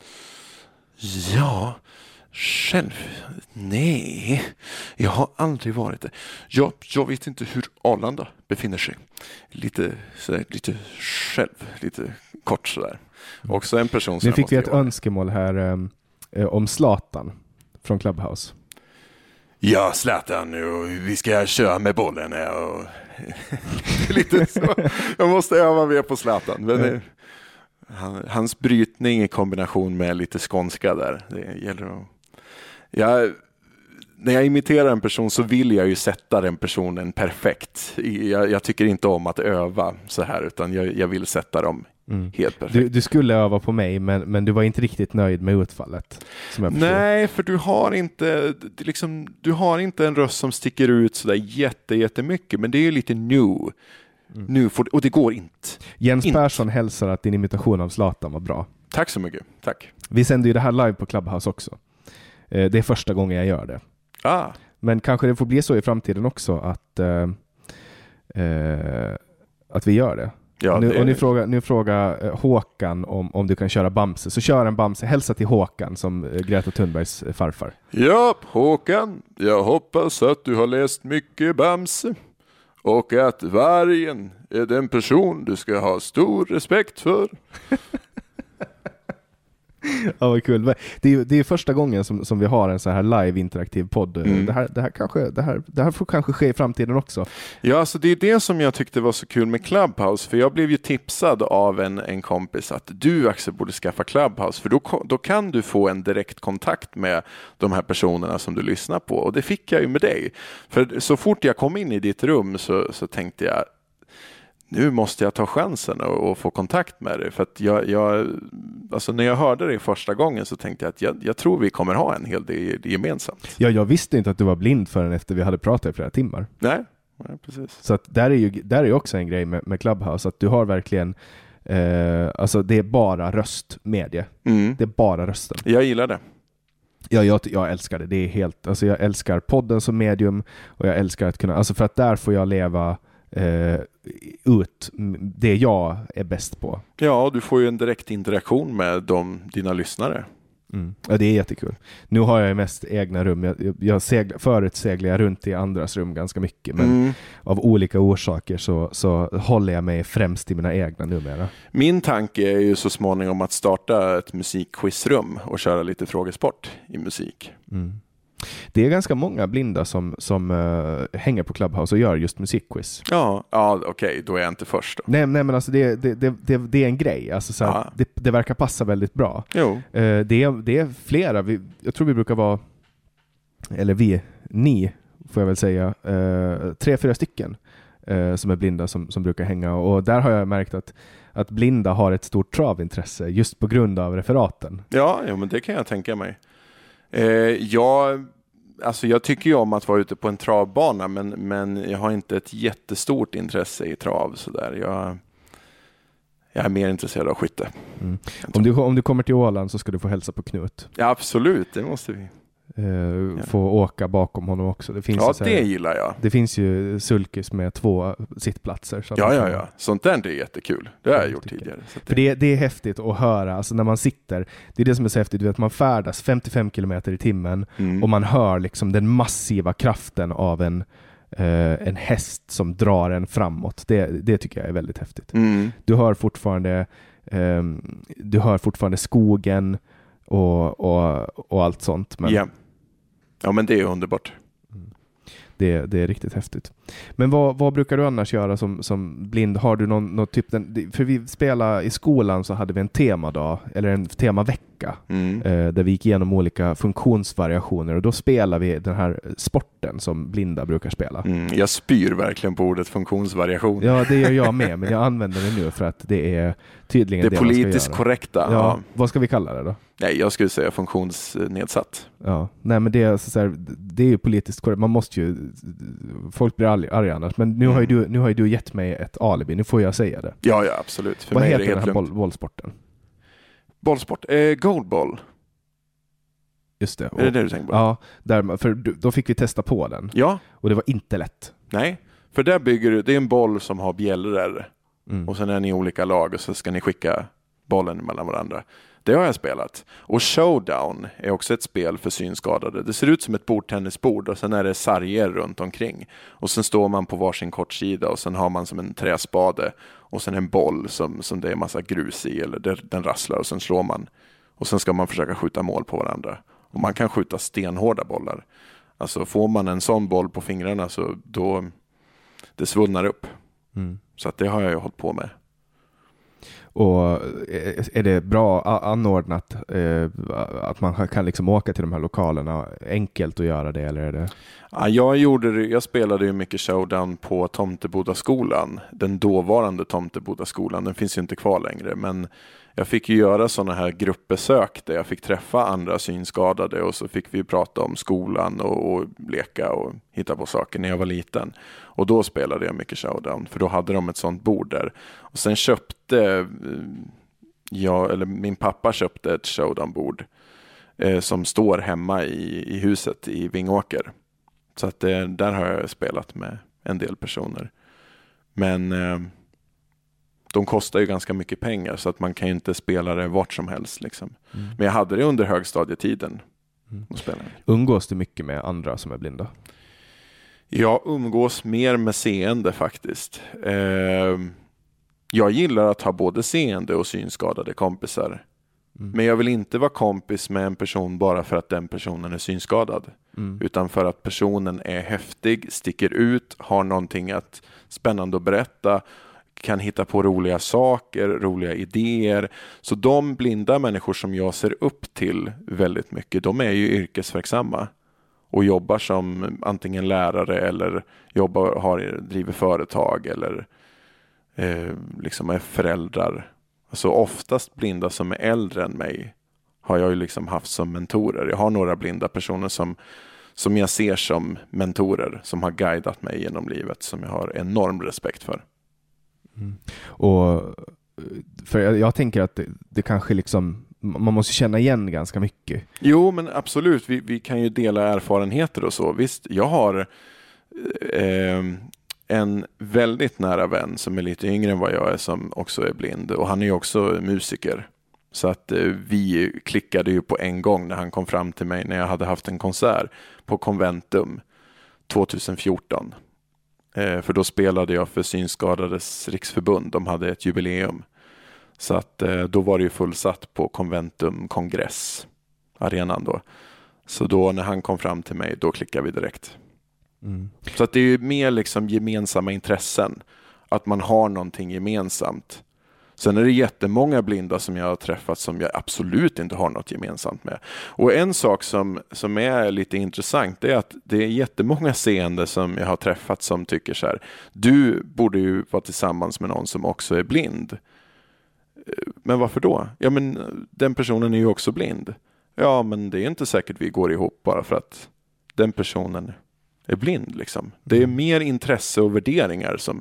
Ja, själv. Nej, jag har aldrig varit det. Jag, jag vet inte hur Arlanda befinner sig. Lite, sådär, lite själv, lite kort sådär. Också en person som nu fick vi ett göra. önskemål här um, om Zlatan från Clubhouse. Ja, Zlatan, och vi ska köra med bollen. Och lite så. Jag måste öva mer på Zlatan. Men det, han, hans brytning i kombination med lite skånska där. Det gäller att... Jag, när jag imiterar en person så vill jag ju sätta den personen perfekt. Jag, jag tycker inte om att öva så här, utan jag, jag vill sätta dem mm. helt perfekt. Du, du skulle öva på mig, men, men du var inte riktigt nöjd med utfallet. Som jag Nej, för du har inte liksom, du har inte en röst som sticker ut så där jätte, jättemycket, men det är ju lite new. Mm. nu får, och det går inte. Jens inte. Persson hälsar att din imitation av Zlatan var bra. Tack så mycket, tack. Vi sänder ju det här live på Clubhouse också. Det är första gången jag gör det. Ah. Men kanske det får bli så i framtiden också att, uh, uh, att vi gör det. Ja, nu, det och nu frågar, nu frågar uh, Håkan om, om du kan köra Bamse. Så kör en Bamse. Hälsa till Håkan som uh, Greta Thunbergs uh, farfar. Ja, Håkan. Jag hoppas att du har läst mycket Bamse. Och att vargen är den person du ska ha stor respekt för. Ja, vad kul. Det är, det är första gången som, som vi har en så här live interaktiv podd. Mm. Det, här, det, här kanske, det, här, det här får kanske ske i framtiden också. Ja, alltså det är det som jag tyckte var så kul med Clubhouse. För jag blev ju tipsad av en, en kompis att du, Axel, borde skaffa Clubhouse. För då, då kan du få en direkt kontakt med de här personerna som du lyssnar på. Och det fick jag ju med dig. För så fort jag kom in i ditt rum så, så tänkte jag, nu måste jag ta chansen och, och få kontakt med dig. För att jag, jag, alltså när jag hörde det första gången så tänkte jag att jag, jag tror vi kommer ha en hel del gemensamt. Ja, jag visste inte att du var blind förrän efter vi hade pratat i flera timmar. Nej, nej precis. Så att där är ju där är också en grej med, med Clubhouse, att du har verkligen eh, alltså det är bara röstmedie. Mm. Det är bara rösten. Jag gillar det. Ja, jag, jag älskar det. Det är helt, alltså jag älskar podden som medium och jag älskar att kunna, alltså för att där får jag leva Uh, ut det jag är bäst på. Ja, du får ju en direkt interaktion med de, dina lyssnare. Mm. Ja, det är jättekul. Nu har jag mest egna rum. Jag, jag seglar, förut seglar jag runt i andras rum ganska mycket, men mm. av olika orsaker så, så håller jag mig främst i mina egna numera. Min tanke är ju så småningom att starta ett musikquizrum och köra lite frågesport i musik. Mm. Det är ganska många blinda som, som uh, hänger på Clubhouse och gör just musikquiz. Ja, ja okej, okay, då är jag inte först. Då. Nej, nej, men alltså det, det, det, det, det är en grej. Alltså så här, det, det verkar passa väldigt bra. Jo. Uh, det, är, det är flera. Vi, jag tror vi brukar vara, eller vi, ni får jag väl säga, uh, tre, fyra stycken uh, som är blinda som, som brukar hänga. Och där har jag märkt att, att blinda har ett stort travintresse just på grund av referaten. Ja, ja men det kan jag tänka mig. Eh, jag, alltså jag tycker ju om att vara ute på en travbana, men, men jag har inte ett jättestort intresse i trav. Så där. Jag, jag är mer intresserad av skytte. Mm. Om, du, om du kommer till Åland så ska du få hälsa på Knut. Ja, absolut, det måste vi. eh, ja. få åka bakom honom också. Det finns ja, så här, det gillar jag. Det finns ju sulkis med två sittplatser. Så ja, ja, ja. Sånt där är jättekul. Det har jag gjort tycker. tidigare. Så För det, det är häftigt att höra, alltså när man sitter, det är det som är så häftigt, du vet, man färdas femtiofem kilometer i timmen mm. och man hör liksom den massiva kraften av en Uh, en häst som drar en framåt. Det, det tycker jag är väldigt häftigt. Mm. Du hör fortfarande um, du hör fortfarande skogen och, och, och allt sånt. Men yeah. Ja, men det är underbart. det, det är riktigt häftigt. Men vad, vad brukar du annars göra som, som blind? Har du någon, någon typ, den, för vi spelade i skolan så hade vi en temadag eller en temavecka mm. eh, där vi gick igenom olika funktionsvariationer och då spelar vi den här sporten som blinda brukar spela. Mm. Jag spyr verkligen på ordet funktionsvariation. Ja, det gör jag med, men jag använder det nu för att det är tydligen det, det politiskt man ska göra. korrekta. Ja, Ja. Vad ska vi kalla det då? Nej, jag skulle säga funktionsnedsatt. Ja, nej men det är så här, det är ju politiskt korrekt. Man måste ju, folk blir arga annars. Men nu har ju du, nu har ju du gett mig ett alibi. Nu får jag säga det. Ja, ja, absolut. För vad mig heter är det den helt här lugnt. boll, bollsporten? Bollsport? Eh, goalball. Just det. Och, Är det det du tänker på? Ja, där, för då fick vi testa på den. Ja. Och det var inte lätt. Nej, för där bygger du, det är en boll som har bjällror. Mm. Och sen är ni i olika lag och så ska ni skicka bollen mellan varandra. Det har jag spelat. Och Showdown är också ett spel för synskadade. Det ser ut som ett bordtennisbord och sen är det sarger runt omkring. Och sen står man på varsin kortsida och sen har man som en träspade och sen en boll som, som det är massa grus i eller det, den rasslar och sen slår man. Och sen ska man försöka skjuta mål på varandra. Och man kan skjuta stenhårda bollar. Alltså får man en sån boll på fingrarna så då det svullnar upp. Mm. Så att det har jag ju hållit på med. Och är det bra anordnat eh, att man kan liksom åka till de här lokalerna enkelt att göra det, eller är det? Ja, jag, gjorde det, jag spelade ju mycket Showdown på Tomtebodaskolan. Den dåvarande Tomtebodaskolan. Den finns ju inte kvar längre. Men jag fick ju göra sådana här gruppbesök där jag fick träffa andra synskadade. Och så fick vi prata om skolan och, och leka och hitta på saker när jag var liten. Och då spelade jag mycket Showdown. För då hade de ett sånt bord där. Och sen köpte jag, eller min pappa köpte ett Showdown-bord. Eh, som står hemma i, i huset i Vingåker. Så att det, där har jag spelat med en del personer. Men eh, de kostar ju ganska mycket pengar så att man kan ju inte spela det vart som helst. Liksom. Mm. Men jag hade det under högstadietiden. Mm. Och spelade. Umgås du mycket med andra som är blinda? Jag umgås mer med seende faktiskt. Eh, jag gillar att ha både seende och synskadade kompisar. Mm. Men jag vill inte vara kompis med en person bara för att den personen är synskadad. Mm. Utan för att personen är häftig, sticker ut, har någonting att spännande att berätta, kan hitta på roliga saker, roliga idéer. Så de blinda människor som jag ser upp till väldigt mycket, de är ju yrkesverksamma. Och jobbar som antingen lärare eller jobbar, har, driver företag eller eh, liksom är föräldrar. Alltså oftast blinda som är äldre än mig har jag ju liksom haft som mentorer. Jag har några blinda personer som, som jag ser som mentorer som har guidat mig genom livet som jag har enorm respekt för. Mm. Och för jag, jag tänker att det, det kanske liksom man måste känna igen ganska mycket. Jo, men absolut. Vi, vi kan ju dela erfarenheter och så. Visst, jag har eh, en väldigt nära vän som är lite yngre än vad jag är som också är blind. Och han är ju också musiker. Så att eh, vi klickade ju på en gång när han kom fram till mig när jag hade haft en konsert på Conventum tjugohundrafjorton. Eh, för då spelade jag för Synskadades riksförbund. De hade ett jubileum. Så att eh, då var det ju fullsatt på Conventum kongress arenan då. Så då när han kom fram till mig, då klickade vi direkt. Mm. Så att det är ju mer liksom gemensamma intressen. Att man har någonting gemensamt. Sen är det jättemånga blinda som jag har träffat som jag absolut inte har något gemensamt med. Och en sak som, som är lite intressant är att det är jättemånga seende som jag har träffat som tycker så här: du borde ju vara tillsammans med någon som också är blind. Men varför då? Ja, men den personen är ju också blind. Ja, men det är inte säkert vi går ihop bara för att den personen är blind liksom. Det är mer intresse och värderingar som,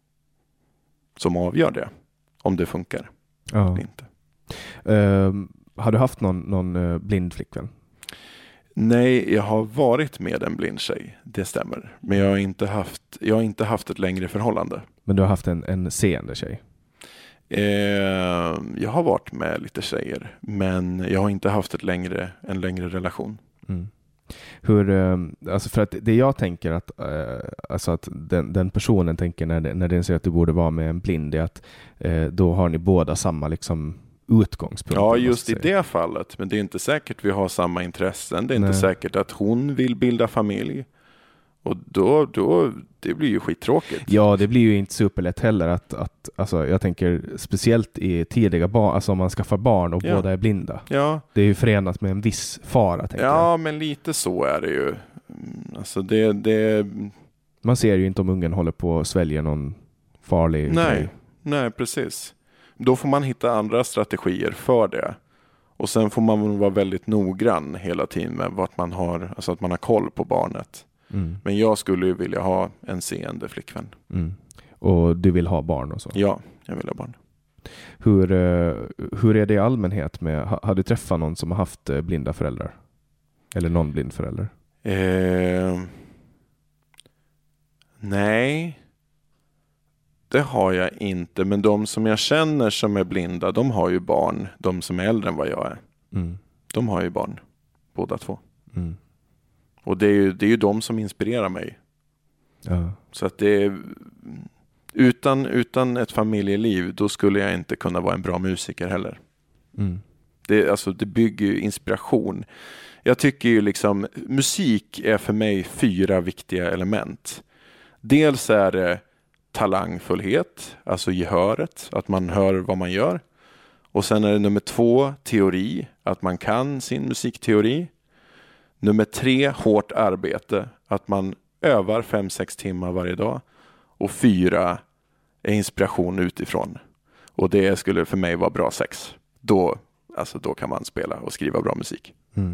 som avgör det. Om det funkar. Ja. Eller inte. Uh, har du haft någon, någon uh, blind flickvän? Nej, jag har varit med en blind tjej, det stämmer. Men jag har inte haft, jag har inte haft ett längre förhållande. Men du har haft en, en seende tjej? Eh, jag har varit med lite tjejer, men jag har inte haft ett längre, en längre relation. Mm. Hur, alltså för att det jag tänker att, alltså att den, den personen tänker när, när den säger att du borde vara med en blind är att då har ni båda samma liksom utgångspunkt. Ja, just i det fallet. Men det är inte säkert vi har samma intressen. Det är Nej. inte säkert att hon vill bilda familj. Och då, då, det blir ju skittråkigt. Ja, det blir ju inte superlätt heller att, att alltså jag tänker speciellt i tidiga barn, alltså om man skaffar barn och ja. båda är blinda. Ja. Det är ju förenat med en viss fara, tänker Ja, jag. men lite så är det ju. Alltså det, det... Man ser ju inte om ungen håller på att svälja någon farlig Nej, grej. Nej, precis. Då får man hitta andra strategier för det. Och sen får man vara väldigt noggrann hela tiden med vart man har, alltså att man har koll på barnet. Mm. Men jag skulle ju vilja ha en seende flickvän. Mm. Och du vill ha barn och så? Ja, jag vill ha barn. Hur, hur är det i allmänhet med, har du träffat någon som har haft blinda föräldrar? Eller någon blind förälder? Eh, nej, det har jag inte. Men de som jag känner som är blinda, de har ju barn. De som är äldre än vad jag är. Mm. De har ju barn, båda två. Mm. Och det är ju, det är ju de som inspirerar mig. Ja. Så att det är, utan, utan ett familjeliv, då skulle jag inte kunna vara en bra musiker heller. Mm. Det, alltså, det bygger ju inspiration. Jag tycker ju liksom, musik är för mig fyra viktiga element. Dels är det talangfullhet, alltså gehöret, att man hör vad man gör. Och sen är det nummer två, teori, att man kan sin musikteori. Nummer tre, hårt arbete. Att man övar fem, sex timmar varje dag. Och fyra, är inspiration utifrån. Och det skulle för mig vara bra sex. Då, alltså då kan man spela och skriva bra musik. Mm.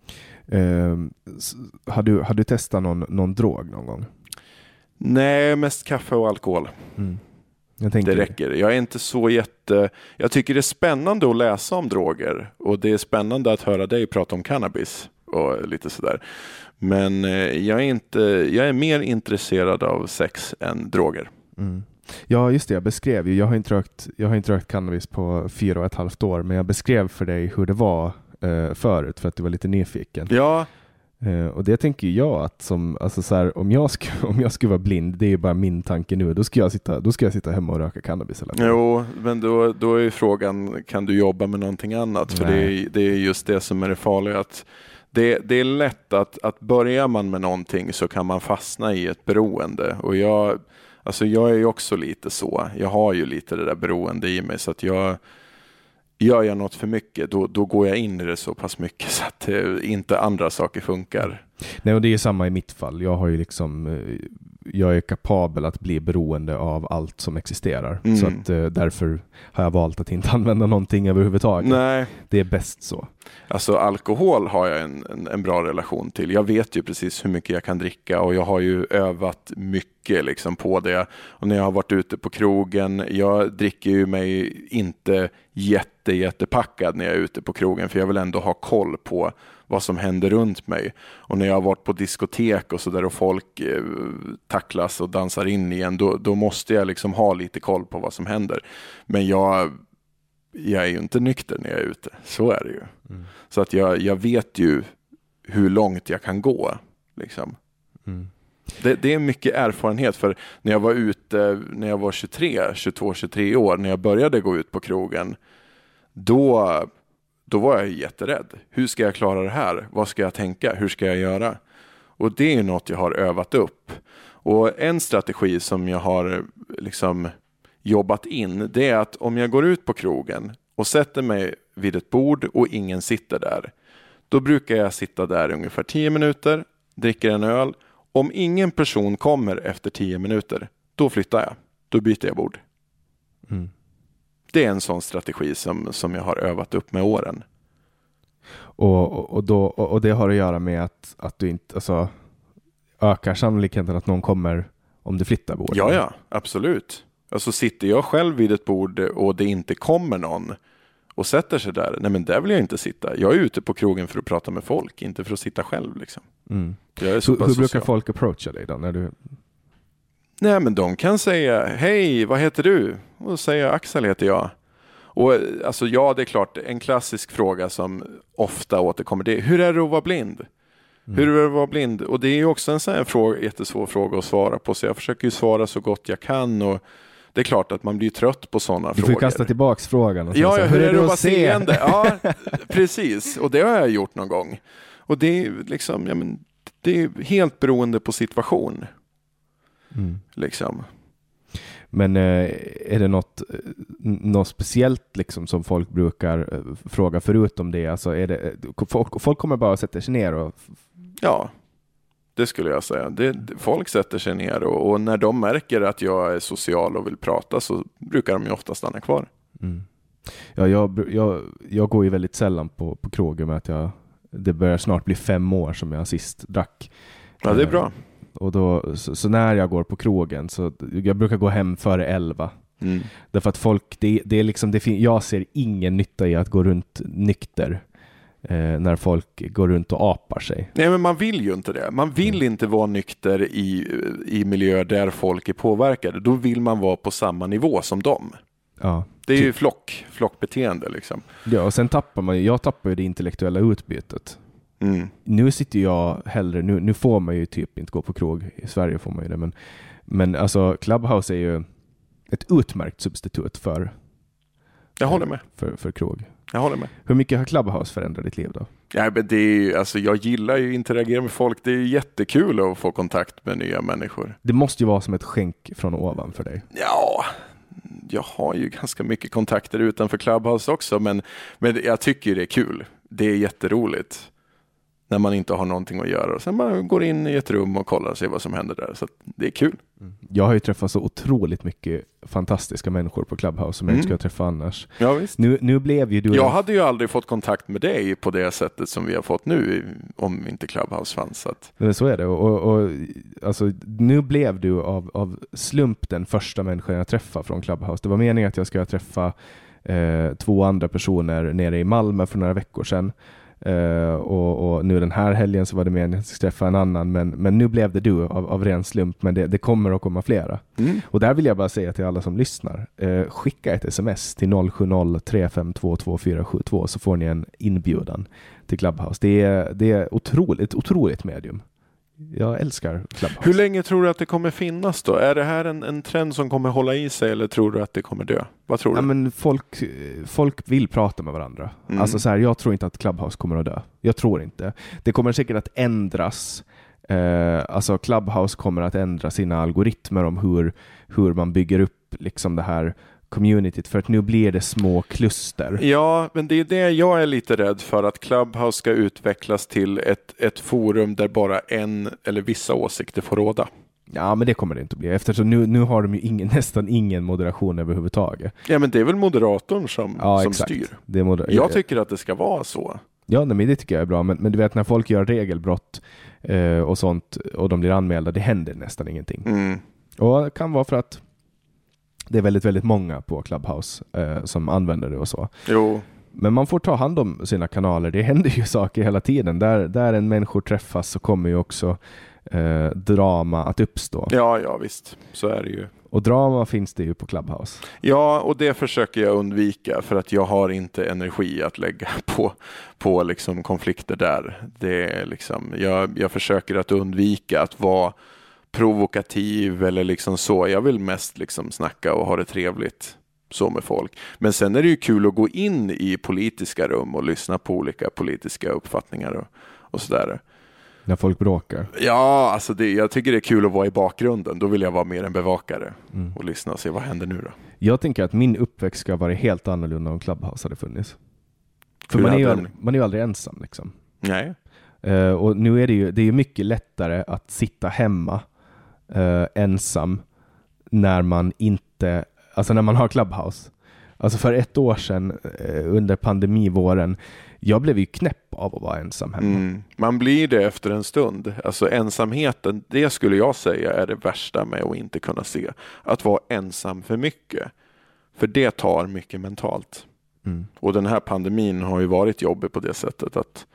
Eh, har, du, har du testat någon, någon drog någon gång? Nej, mest kaffe och alkohol. Mm. Jag tänkte det räcker. Jag är inte så jätte... Jag tycker det är spännande att läsa om droger. Och det är spännande att höra dig prata om cannabis. Och lite sådär. Men jag är, inte, jag är mer intresserad av sex än droger. Mm. Ja, just det. Jag beskrev ju. Jag har inte rökt, jag har inte rökt cannabis på fyra och ett halvt år. Men jag beskrev för dig hur det var eh, förut. För att du var lite nyfiken. Ja. Uh, och det tänker jag att som, alltså så här, om, jag sk- om jag skulle vara blind, det är ju bara min tanke nu, då ska jag sitta, då ska jag sitta hemma och röka cannabis. Eller jo, men då, då är ju frågan, kan du jobba med någonting annat? För det är, det är just det som är det farliga. Att det, det är lätt att, att börjar man med någonting så kan man fastna i ett beroende. Och jag, alltså jag är ju också lite så. Jag har ju lite det där beroende i mig, så att jag... Gör jag något för mycket, då, då går jag in i det så pass mycket så att eh, inte andra saker funkar. Nej, och det är samma i mitt fall. Jag har ju liksom, jag är kapabel att bli beroende av allt som existerar. Mm. Så att eh, därför har jag valt att inte använda någonting överhuvudtaget. Nej. Det är bäst så. Alltså alkohol har jag en, en, en bra relation till. Jag vet ju precis hur mycket jag kan dricka och jag har ju övat mycket liksom på det. Och när jag har varit ute på krogen, jag dricker ju mig inte jätte, jättepackad när jag är ute på krogen, för jag vill ändå ha koll på vad som händer runt mig. Och när jag har varit på diskotek och så där och folk eh, tacklas och dansar in igen, då, då måste jag liksom ha lite koll på vad som händer. Men jag, jag är ju inte nykter när jag är ute. Så är det ju. Mm. Så att jag, jag vet ju hur långt jag kan gå. Liksom. Mm. Det, det är mycket erfarenhet, för när jag var ute, när jag var tjugotre, tjugotvå, tjugotre år, när jag började gå ut på krogen, då, då var jag jätterädd. Hur ska jag klara det här? Vad ska jag tänka? Hur ska jag göra? Och det är ju något jag har övat upp. Och en strategi som jag har liksom jobbat in, det är att om jag går ut på krogen och sätter mig vid ett bord och ingen sitter där, då brukar jag sitta där ungefär tio minuter, dricker en öl. Om ingen person kommer efter tio minuter, då flyttar jag. Då byter jag bord. Mm. Det är en sån strategi som, som jag har övat upp med åren. Och, och, då, och det har att göra med att, att du inte alltså, ökar sannolikheten att någon kommer om du flyttar bord? Ja, ja, absolut. Alltså sitter jag själv vid ett bord och det inte kommer någon, och sätter sig där. Nej, men där vill jag inte sitta. Jag är ute på krogen för att prata med folk, inte för att sitta själv liksom. Mm. Jag är så hur pass hur brukar social. folk approacha dig då? När du... Nej, men de kan säga, hej, vad heter du? Och då säger jag, Axel heter jag. Och alltså ja, det är klart, en klassisk fråga som ofta återkommer, det är, hur är det att vara blind? Mm. Hur är det att vara blind? Och det är ju också en sån här fråga, jättesvår fråga att svara på, så jag försöker ju svara så gott jag kan, och det är klart att man blir trött på sådana frågor. Du får kasta tillbaks frågan. Och ja, så, ja, hur hur är det att vara seende? Ja, precis. Och det har jag gjort någon gång. Och det är liksom, ja, men det är helt beroende på situation. Mm. Liksom. Men eh, är det något, något speciellt liksom som folk brukar eh, fråga förutom det? Alltså är det folk, folk kommer bara att sätta sig ner och... Ja, det skulle jag säga. Det, folk sätter sig ner och, och när de märker att jag är social och vill prata så brukar de ju ofta stanna kvar. Mm. Ja, jag, jag, jag går ju väldigt sällan på, på krogen med att jag, det börjar snart bli fem år som jag sist drack. Ja, det är bra. Och då, så, så när jag går på krogen så jag brukar gå hem före elva. Mm. Därför att folk, det, det är liksom, det fin- jag ser ingen nytta i att gå runt nykter eh, när folk går runt och apar sig. Nej, men man vill ju inte det. Man vill mm. inte vara nykter i, i miljöer där folk är påverkade. Då vill man vara på samma nivå som dem. Ja. Det är ju flock, flockbeteende liksom. Ja, och sen tappar man, jag tappar ju det intellektuella utbytet. Mm. Nu sitter jag hellre, nu, nu får man ju typ inte gå på krog, i Sverige får man ju det, men, men alltså Clubhouse är ju ett utmärkt substitut för jag håller med. För, för krog. Jag håller med. Hur mycket har Clubhouse förändrat ditt liv då? Ja, men det är ju, alltså jag gillar ju att interagera med folk, det är ju jättekul att få kontakt med nya människor. Det måste ju vara som ett skänk från ovan för dig. Ja, jag har ju ganska mycket kontakter utanför Clubhouse också, men, men jag tycker det är kul. Det är jätteroligt när man inte har någonting att göra. Och sen man går in i ett rum och kollar och ser vad som händer där. Så det är kul. Jag har ju träffat så otroligt mycket fantastiska människor på Clubhouse som mm. jag inte ska träffa annars. Ja, visst. Nu, nu blev ju du... Jag hade ju aldrig fått kontakt med dig på det sättet som vi har fått nu om inte Clubhouse fanns. Så, att... Men så är det. Och, och, och, alltså, nu blev du av, av slump den första människan jag träffade från Clubhouse. Det var meningen att jag skulle träffa eh, två andra personer nere i Malmö för några veckor sedan. Uh, och, och nu den här helgen så var det meningen att jag skulle träffa en annan, men, men nu blev det du av, av ren slump, men det, det kommer att komma flera. Mm. Och där vill jag bara säga till alla som lyssnar, uh, skicka ett sms till noll sju noll tre fem två två fyra sju två så får ni en inbjudan till Clubhouse. Det är, det är otroligt, ett otroligt medium. Jag älskar Clubhouse. Hur länge tror du att det kommer finnas då? Är det här en, en trend som kommer hålla i sig, eller tror du att det kommer dö? Vad tror du? Ja, men folk, folk vill prata med varandra. Mm. Alltså så här, jag tror inte att Clubhouse kommer att dö. Jag tror inte. Det kommer säkert att ändras. Eh, alltså Clubhouse kommer att ändra sina algoritmer om hur, hur man bygger upp liksom det här communityt, för att nu blir det små kluster. Ja, men det är det jag är lite rädd för, att Clubhouse ska utvecklas till ett, ett forum där bara en eller vissa åsikter får råda. Ja, men det kommer det inte att bli, eftersom nu, nu har de ju ingen, nästan ingen moderation överhuvudtaget. Ja, men det är väl moderatorn som, ja, som exakt. styr. Det är moder- jag tycker att det ska vara så. Ja, men det tycker jag är bra, men, men du vet när folk gör regelbrott eh, och sånt och de blir anmälda, det händer nästan ingenting. Mm. Och det kan vara för att det är väldigt, väldigt många på Clubhouse eh, som använder det och så. Jo. Men man får ta hand om sina kanaler. Det händer ju saker hela tiden. Där, där en människor träffas så kommer ju också eh, drama att uppstå. Ja, ja visst. Så är det ju. Och drama finns det ju på Clubhouse. Ja, och det försöker jag undvika för att jag har inte energi att lägga på, på liksom konflikter där. Det är liksom, jag, jag försöker att undvika att vara provokativ eller liksom så. Jag vill mest liksom snacka och ha det trevligt så med folk. Men sen är det ju kul att gå in i politiska rum och lyssna på olika politiska uppfattningar och, och sådär. När folk bråkar. Ja, alltså det, jag tycker det är kul att vara i bakgrunden. Då vill jag vara mer en bevakare mm. och lyssna och se vad händer nu då. Jag tänker att min uppväxt ska vara helt annorlunda om Clubhouse hade funnits. För man är, ju aldrig, man är ju aldrig ensam liksom. Nej. Uh, och nu är det ju det är mycket lättare att sitta hemma uh, ensam när man inte, alltså när man har Clubhouse. Alltså för ett år sedan uh, under pandemivåren, jag blev ju knäpp av att vara ensam hemma. Mm. Man blir det efter en stund. Alltså ensamheten, det skulle jag säga är det värsta med att inte kunna se. Att vara ensam för mycket. För det tar mycket mentalt. Mm. Och den här pandemin har ju varit jobbig på det sättet att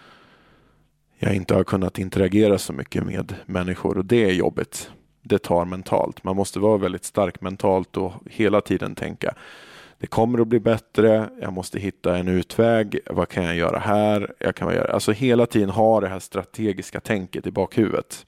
jag inte har kunnat interagera så mycket med människor, och det är jobbigt. Det tar mentalt. Man måste vara väldigt stark mentalt och hela tiden tänka det kommer att bli bättre, jag måste hitta en utväg, vad kan jag göra här? Jag kan göra. Alltså hela tiden ha det här strategiska tänket i bakhuvudet.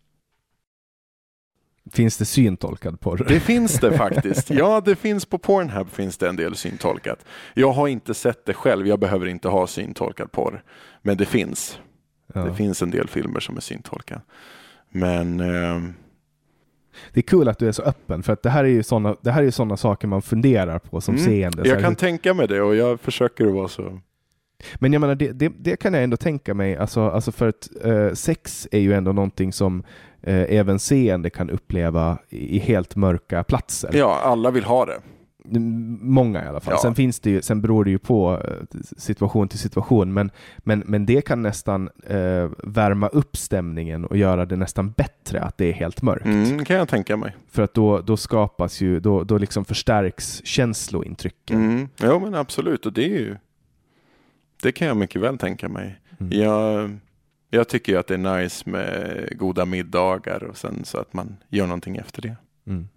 Finns det syntolkad porr? Det finns det faktiskt. Ja, det finns på Pornhub finns det en del syntolkat. Jag har inte sett det själv, jag behöver inte ha syntolkad porr. Men det finns. Ja. Det finns en del filmer som är syntolkade. Men... Eh... Det är kul att du är så öppen, för att det här är ju såna, det här är ju såna saker man funderar på som mm. seende. Jag kan hur... tänka mig det, och jag försöker att vara så... Men jag menar, det, det, det kan jag ändå tänka mig, alltså, alltså för att eh, sex är ju ändå någonting som eh, även seende kan uppleva i, i helt mörka platser. Ja, alla vill ha det. Många i alla fall. Ja. Sen finns det ju, sen beror det ju på situation till situation, men, men, men det kan nästan eh, värma upp stämningen och göra det nästan bättre att det är helt mörkt. Mm, kan jag tänka mig. För att då, då skapas ju, då, då liksom förstärks känslointrycken. Mm. Ja, men absolut, och det är ju det kan jag mycket väl tänka mig. Mm. Jag, jag tycker ju att det är nice med goda middagar och sen så att man gör någonting efter det. Mm.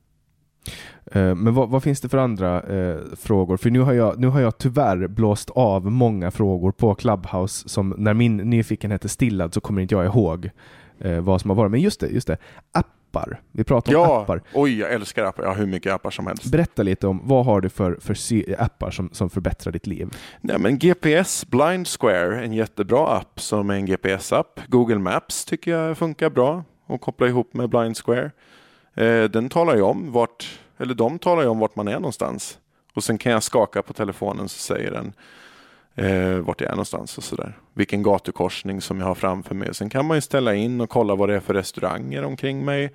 Uh, men vad, vad finns det för andra uh, frågor? För nu har, jag, nu har jag tyvärr blåst av många frågor på Clubhouse som när min nyfikenhet är stillad så kommer inte jag ihåg uh, vad som har varit. Men just det, just det. Appar. Vi pratar om ja, appar. Oj, jag älskar appar. Jag har hur mycket appar som helst. Berätta lite om vad har du för, för sy- appar som, som förbättrar ditt liv? Nej, men G P S, Blind Square, en jättebra app som är en G P S-app. Google Maps tycker jag funkar bra och koppla ihop med Blind Square. Eh, den talar ju om vart, eller de talar ju om vart man är någonstans. Och sen kan jag skaka på telefonen så säger den eh, vart jag är någonstans och sådär. Vilken gatukorsning som jag har framför mig. Sen kan man ju ställa in och kolla vad det är för restauranger omkring mig.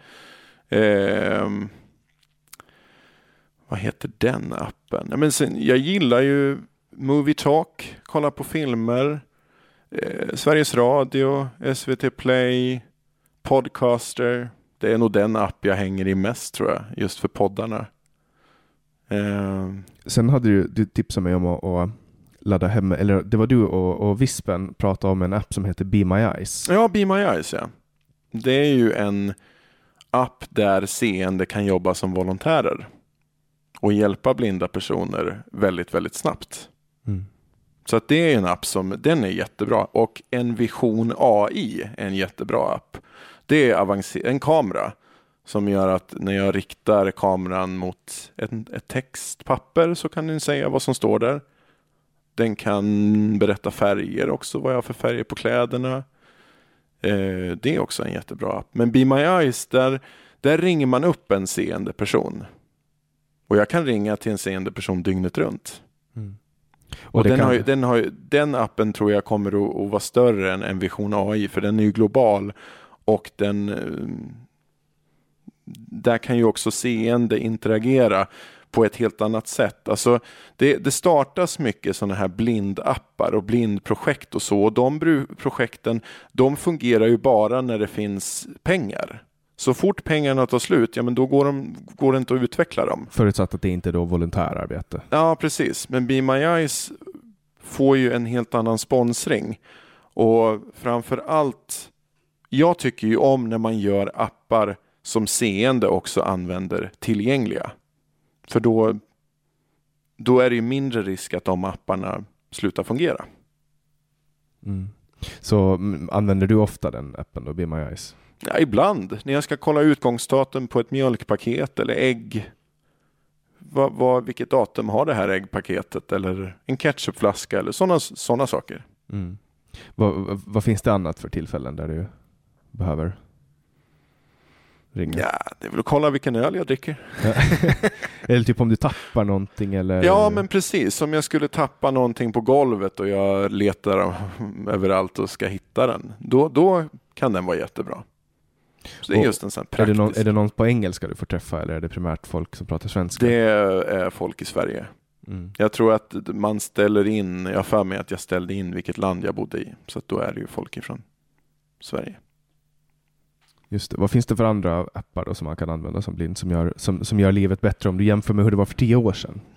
Eh, vad heter den appen? Ja, men sen, jag gillar ju Movie Talk, kolla på filmer. Eh, Sveriges Radio, S V T Play, Podcaster. Det är nog den app jag hänger i mest tror jag, just för poddarna. Eh. Sen hade du, du tipsat mig om att, att ladda hem, eller det var du och, och Vispen pratade om en app som heter Be My Eyes. Ja, Be My Eyes, ja. Det är ju en app där seende kan jobba som volontärer och hjälpa blinda personer väldigt, väldigt snabbt. Mm. Så att det är en app som, den är jättebra. Och en Vision A I är en jättebra app. Det är avancer- en kamera som gör att när jag riktar kameran mot ett, ett textpapper så kan den säga vad som står där. Den kan berätta färger också, vad jag har för färger på kläderna. Eh, det är också en jättebra app. Men Be My Eyes, där, där ringer man upp en seende person. Och jag kan ringa till en seende person dygnet runt. Mm. Och, och den, kan... har ju, den, har ju, den appen tror jag kommer att, att vara större än en Vision A I, för den är ju global. Och den, där kan ju också seende interagera på ett helt annat sätt. Alltså det, det startas mycket sådana här blindappar och blindprojekt och så. Och de bru- projekten, de fungerar ju bara när det finns pengar. Så fort pengarna tar slut, ja men då går, de, går det inte att utveckla dem. Förutsatt att det inte är då volontärarbete. Ja, precis. Men Be My Eyes får ju en helt annan sponsring. Och framför allt, jag tycker ju om när man gör appar som seende också använder tillgängliga. För då, då är det ju mindre risk att de apparna slutar fungera. Mm. Så m- använder du ofta den appen då, Be My Eyes? Ja, ibland. När jag ska kolla utgångsdatum på ett mjölkpaket eller ägg. Vad, vad, vilket datum har det här äggpaketet? Eller en ketchupflaska eller sådana såna saker. Mm. Vad, vad finns det annat för tillfällen där du behöver ringa? Ja, det är väl att kolla vilken öl jag dricker. Eller typ om du tappar någonting eller... Ja, men precis. Om jag skulle tappa någonting på golvet och jag letar överallt och ska hitta den. Då, då kan den vara jättebra. Så det är och just en sån praktisk... Är det, någon, är det någon på engelska du får träffa eller är det primärt folk som pratar svenska? Det är folk i Sverige. Mm. Jag tror att man ställer in, jag har för mig att jag ställde in vilket land jag bodde i. Så att då är det ju folk ifrån Sverige. Just det. Vad finns det för andra appar då som man kan använda som blind som gör, som, som gör livet bättre om du jämför med hur det var för tio år sedan?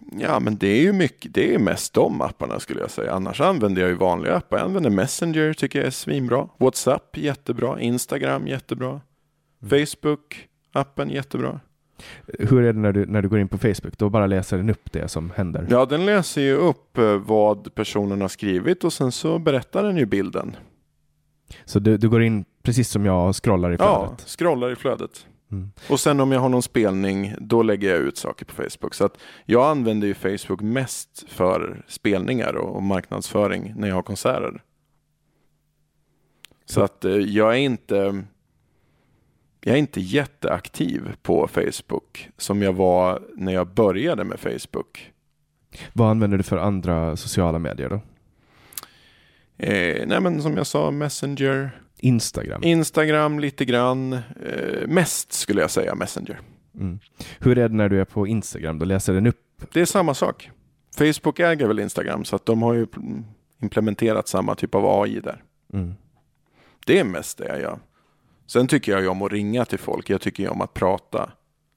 Ja, men det är ju mycket, det är mest de apparna skulle jag säga. Annars använder jag ju vanliga appar. Jag använder Messenger, tycker jag är svinbra. WhatsApp, jättebra. Instagram, jättebra. Mm. Facebook, appen, jättebra. Hur är det när du, när du går in på Facebook? Då bara läser den upp det som händer? Ja, den läser ju upp vad personen har skrivit och sen så berättar den ju bilden. Så du, du går in precis som jag scrollar i flödet? Ja, scrollar i flödet. Mm. Och sen om jag har någon spelning, då lägger jag ut saker på Facebook. Så att jag använder ju Facebook mest för spelningar och, och marknadsföring när jag har konserter. Så att eh, jag är inte jag är inte jätteaktiv på Facebook som jag var när jag började med Facebook. Vad använder du för andra sociala medier då? Eh, nej men som jag sa, Messenger. Instagram. Instagram lite grann. Eh, mest skulle jag säga Messenger. Mm. Hur är det när du är på Instagram? Då läser den upp? Det är samma sak. Facebook äger väl Instagram så att de har ju implementerat samma typ av A I där. Mm. Det är mest det jag gör. Sen tycker jag ju om att ringa till folk. Jag tycker ju om att prata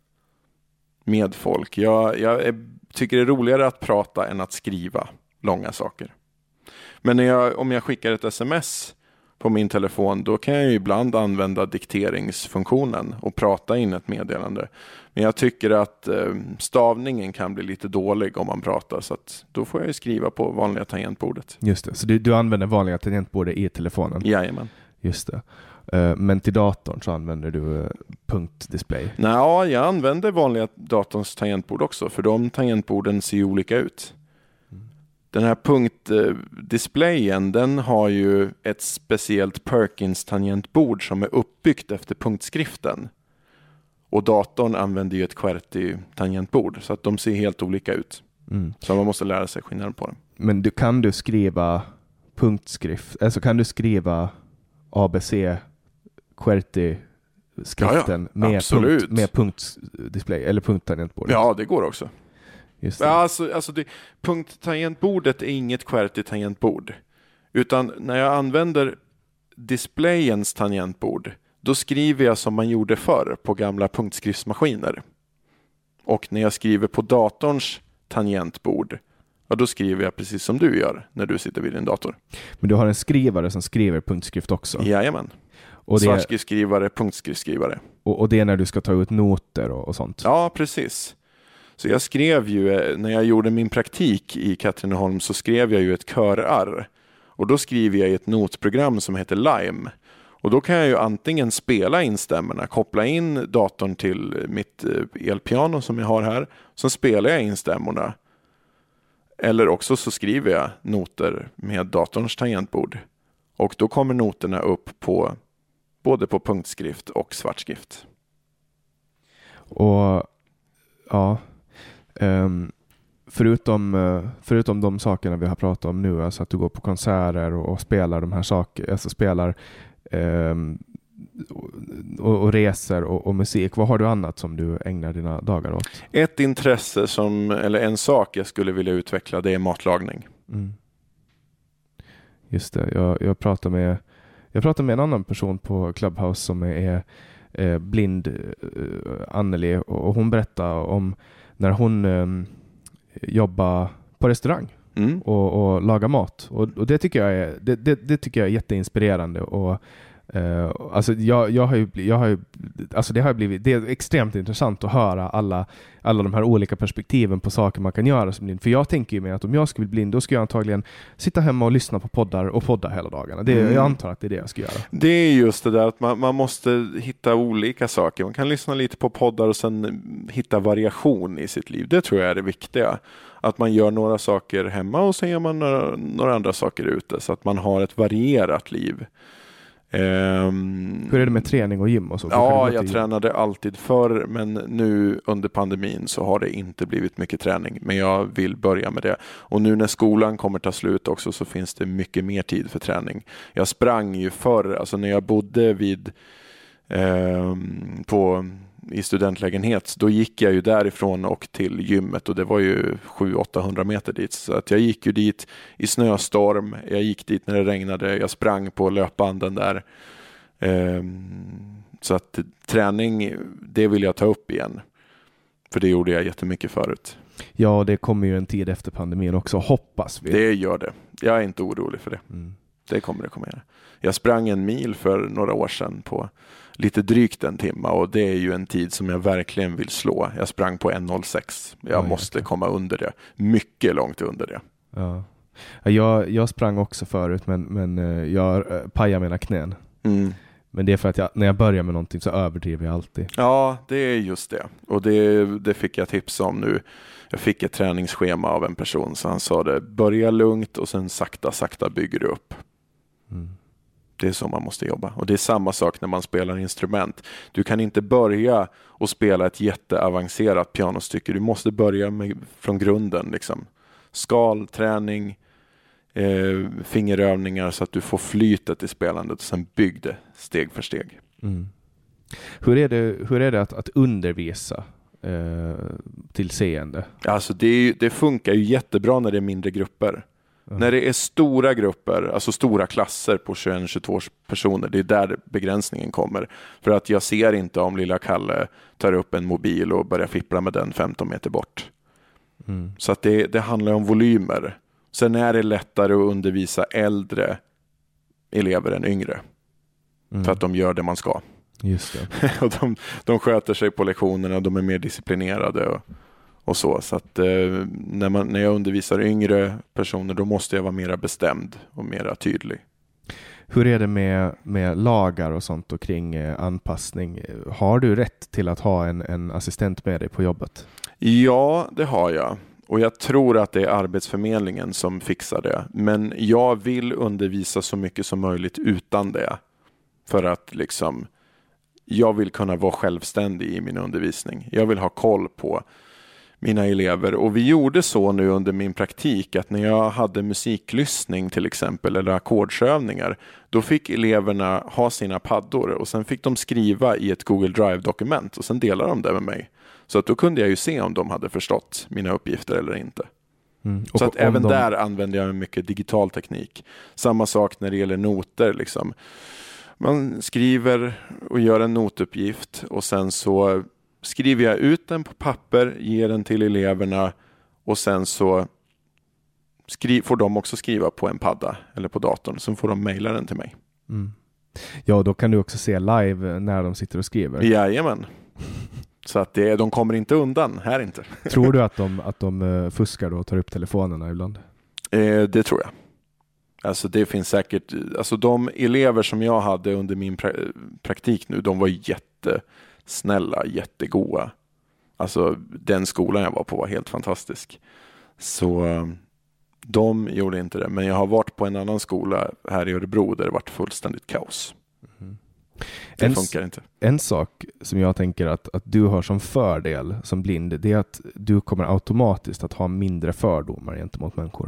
med folk. Jag, jag är, tycker det är roligare att prata än att skriva långa saker. Men när jag, om jag skickar ett sms på min telefon, då kan jag ju ibland använda dikteringsfunktionen och prata in ett meddelande. Men jag tycker att eh, stavningen kan bli lite dålig om man pratar, så att då får jag ju skriva på vanliga tangentbordet. Just det, så du, du använder vanliga tangentbordet i telefonen? Jajamän. Just det. Uh, men till datorn så använder du uh, punktdisplay? Nej, jag använder vanliga datorns tangentbord också, för de tangentborden ser ju olika ut. Den här punktdisplayen, den har ju ett speciellt Perkins-tangentbord som är uppbyggt efter punktskriften. Och datorn använder ju ett QWERTY-tangentbord, så att de ser helt olika ut. Mm. Så man måste lära sig skillnaden på dem. Men du, kan du skriva punktskrift, alltså kan du skriva A B C QWERTY-skriften ja, ja, med, punkt, med punktdisplay eller punkttangentbordet? Ja, det går också. Just det. Ja, alltså, alltså det, punkttangentbordet är inget QWERTY-tangentbord. Utan när jag använder displayens tangentbord, då skriver jag som man gjorde förr på gamla punktskriftsmaskiner. Och när jag skriver på datorns tangentbord, ja, då skriver jag precis som du gör när du sitter vid din dator. Men du har en skrivare som skriver punktskrift också? Jajamän. Och det... Svartskriftsskrivare, punktskriftsskrivare. Och, och det är när du ska ta ut noter och, och sånt? Ja, precis. Så jag skrev ju, när jag gjorde min praktik i Katrineholm så skrev jag ju ett körarr. Och då skriver jag i ett notprogram som heter Lime. Och då kan jag ju antingen spela in stämmorna, koppla in datorn till mitt elpiano som jag har här. Så spelar jag in stämmorna. Eller också så skriver jag noter med datorns tangentbord. Och då kommer noterna upp på både på punktskrift och svartskrift. Och ja... Um, förutom, uh, förutom de sakerna vi har pratat om nu, alltså att du går på konserter och, och spelar de här sakerna, alltså spelar um, och, och reser och, och musik, vad har du annat som du ägnar dina dagar åt? Ett intresse som, eller en sak jag skulle vilja utveckla, det är matlagning. Mm. Just det, jag, jag pratade med jag pratade med en annan person på Clubhouse som är, är blind, uh, Anneli, och, och hon berättade om när hon um, jobbar på restaurang mm. och, och lagar mat. Och, och det tycker jag är det, det, det tycker jag är jätteinspirerande. Och uh, alltså jag, jag har ju, jag har ju alltså det har blivit det är extremt intressant att höra alla alla de här olika perspektiven på saker man kan göra som blind. För jag tänker ju mig att om jag skulle bli blind, då skulle jag antagligen sitta hemma och lyssna på poddar och podda hela dagarna. Det, mm. Jag antar att det är det jag ska göra. Det är just det där att man, man måste hitta olika saker. Man kan lyssna lite på poddar och sen hitta variation i sitt liv. Det tror jag är det viktiga. Att man gör några saker hemma och sen gör man några, några andra saker ute. Så att man har ett varierat liv. Um, Hur är det med träning och gym och så? Ja, jag tränade alltid förr, men nu under pandemin så har det inte blivit mycket träning. Men jag vill börja med det. Och nu när skolan kommer ta slut också så finns det mycket mer tid för träning. Jag sprang ju förr, alltså när jag bodde vid um, på i studentlägenhet, då gick jag ju därifrån och till gymmet och det var ju sju till åttahundra meter dit. Så att jag gick ju dit i snöstorm, jag gick dit när det regnade, jag sprang på löpbanden där. Så att träning, det vill jag ta upp igen. För det gjorde jag jättemycket förut. Ja, det kommer ju en tid efter pandemin också, hoppas vi. Det gör det. Jag är inte orolig för det. Mm. Det kommer det komma göra. Jag sprang en mil för några år sedan på lite drygt en timme och det är ju en tid som jag verkligen vill slå. Jag sprang på en noll sex. Jag Oj, måste okay. komma under det. Mycket långt under det. Ja. Jag, jag sprang också förut men, men jag pajade mina knän. Mm. Men det är för att jag, när jag börjar med någonting så överdriver jag alltid. Ja, det är just det. Och det, det fick jag tips om nu. Jag fick ett träningsschema av en person så han sa det. Börja lugnt och sen sakta, sakta bygger du upp. Mm. Det är så man måste jobba. Och det är samma sak när man spelar instrument. Du kan inte börja och spela ett jätteavancerat pianostycke. Du måste börja med, från grunden. Liksom. Skal, träning, eh, fingerövningar så att du får flytet i spelandet. Och sen bygg det steg för steg. Mm. Hur är det, hur är det att, att undervisa eh, till seende? Alltså det, är, det funkar ju jättebra när det är mindre grupper. Mm. När det är stora grupper, alltså stora klasser på tjugoett till tjugotvå personer, det är där begränsningen kommer. För att jag ser inte om lilla Kalle tar upp en mobil och börjar fippla med den femton meter bort. Mm. Så att det, det handlar om volymer. Sen är det lättare att undervisa äldre elever än yngre. Mm. För att de gör det man ska. Just det. och de, de sköter sig på lektionerna, de är mer disciplinerade och Och så, så att eh, när, man, när jag undervisar yngre personer då måste jag vara mera bestämd och mera tydlig. Hur är det med, med lagar och sånt och kring eh, anpassning? Har du rätt till att ha en, en assistent med dig på jobbet? Ja, det har jag. Och jag tror att det är Arbetsförmedlingen som fixar det. Men jag vill undervisa så mycket som möjligt utan det. För att liksom, jag vill kunna vara självständig i min undervisning. Jag vill ha koll på mina elever. Och vi gjorde så nu under min praktik att när jag hade musiklyssning till exempel eller ackordsövningar, då fick eleverna ha sina paddor och sen fick de skriva i ett Google Drive-dokument och sen delade de det med mig. Så att då kunde jag ju se om de hade förstått mina uppgifter eller inte. Mm. Så att även de... där använder jag mycket digital teknik. Samma sak när det gäller noter liksom. Man skriver och gör en notuppgift och sen så skriver jag ut den på papper, ger den till eleverna och sen så skri- får de också skriva på en padda eller på datorn. Så får de mejla den till mig. Mm. Ja, då kan du också se live när de sitter och skriver. Jajamän. Så att det, de kommer inte undan, här inte. Tror du att de, att de fuskar då och tar upp telefonerna ibland? Eh, det tror jag. Alltså det finns säkert, alltså de elever som jag hade under min pra- praktik nu, de var jättesnälla, jättegoda. Alltså den skolan jag var på var helt fantastisk. Så de gjorde inte det. Men jag har varit på en annan skola här i Örebro där det varit fullständigt kaos. Mm. Det en, funkar inte. En sak som jag tänker att, att du har som fördel som blind, det är att du kommer automatiskt att ha mindre fördomar gentemot människor.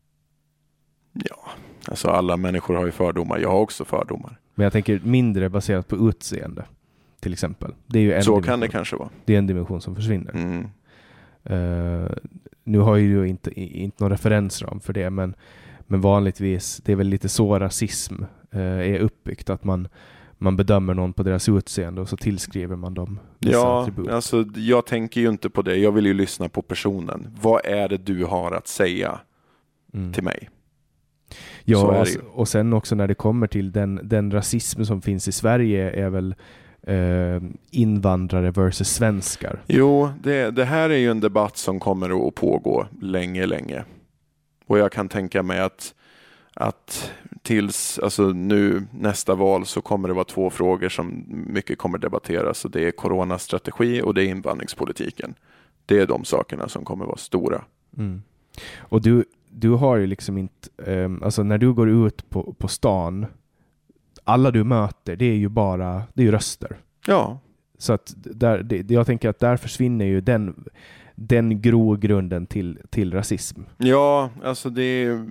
Ja, alltså alla människor har ju fördomar. Jag har också fördomar. Men jag tänker mindre baserat på utseende, till exempel. Det är ju en Så dimension. kan det kanske vara. Det är en dimension som försvinner. Mm. Uh, nu har ju du inte, inte någon referensram för det, men, men vanligtvis, det är väl lite så rasism uh, är uppbyggt, att man, man bedömer någon på deras utseende och så tillskriver man dem vissa ja, attribut. Alltså jag tänker ju inte på det. Jag vill ju lyssna på personen. Vad är det du har att säga mm. till mig? Ja, och, och sen också när det kommer till den, den rasism som finns i Sverige är väl eh, invandrare versus svenskar. Jo, det, det här är ju en debatt som kommer att pågå länge, länge. Och jag kan tänka mig att, att tills alltså nu nästa val så kommer det vara två frågor som mycket kommer debatteras. Och det är coronastrategi och det är invandringspolitiken. Det är de sakerna som kommer vara stora. Mm. Och du Du har ju liksom inte, um, alltså när du går ut på, på stan, alla du möter, det är ju bara, det är ju röster. Ja. Så att där, det, jag tänker att där försvinner ju den, den grogrunden till, till rasism. Ja, alltså det är,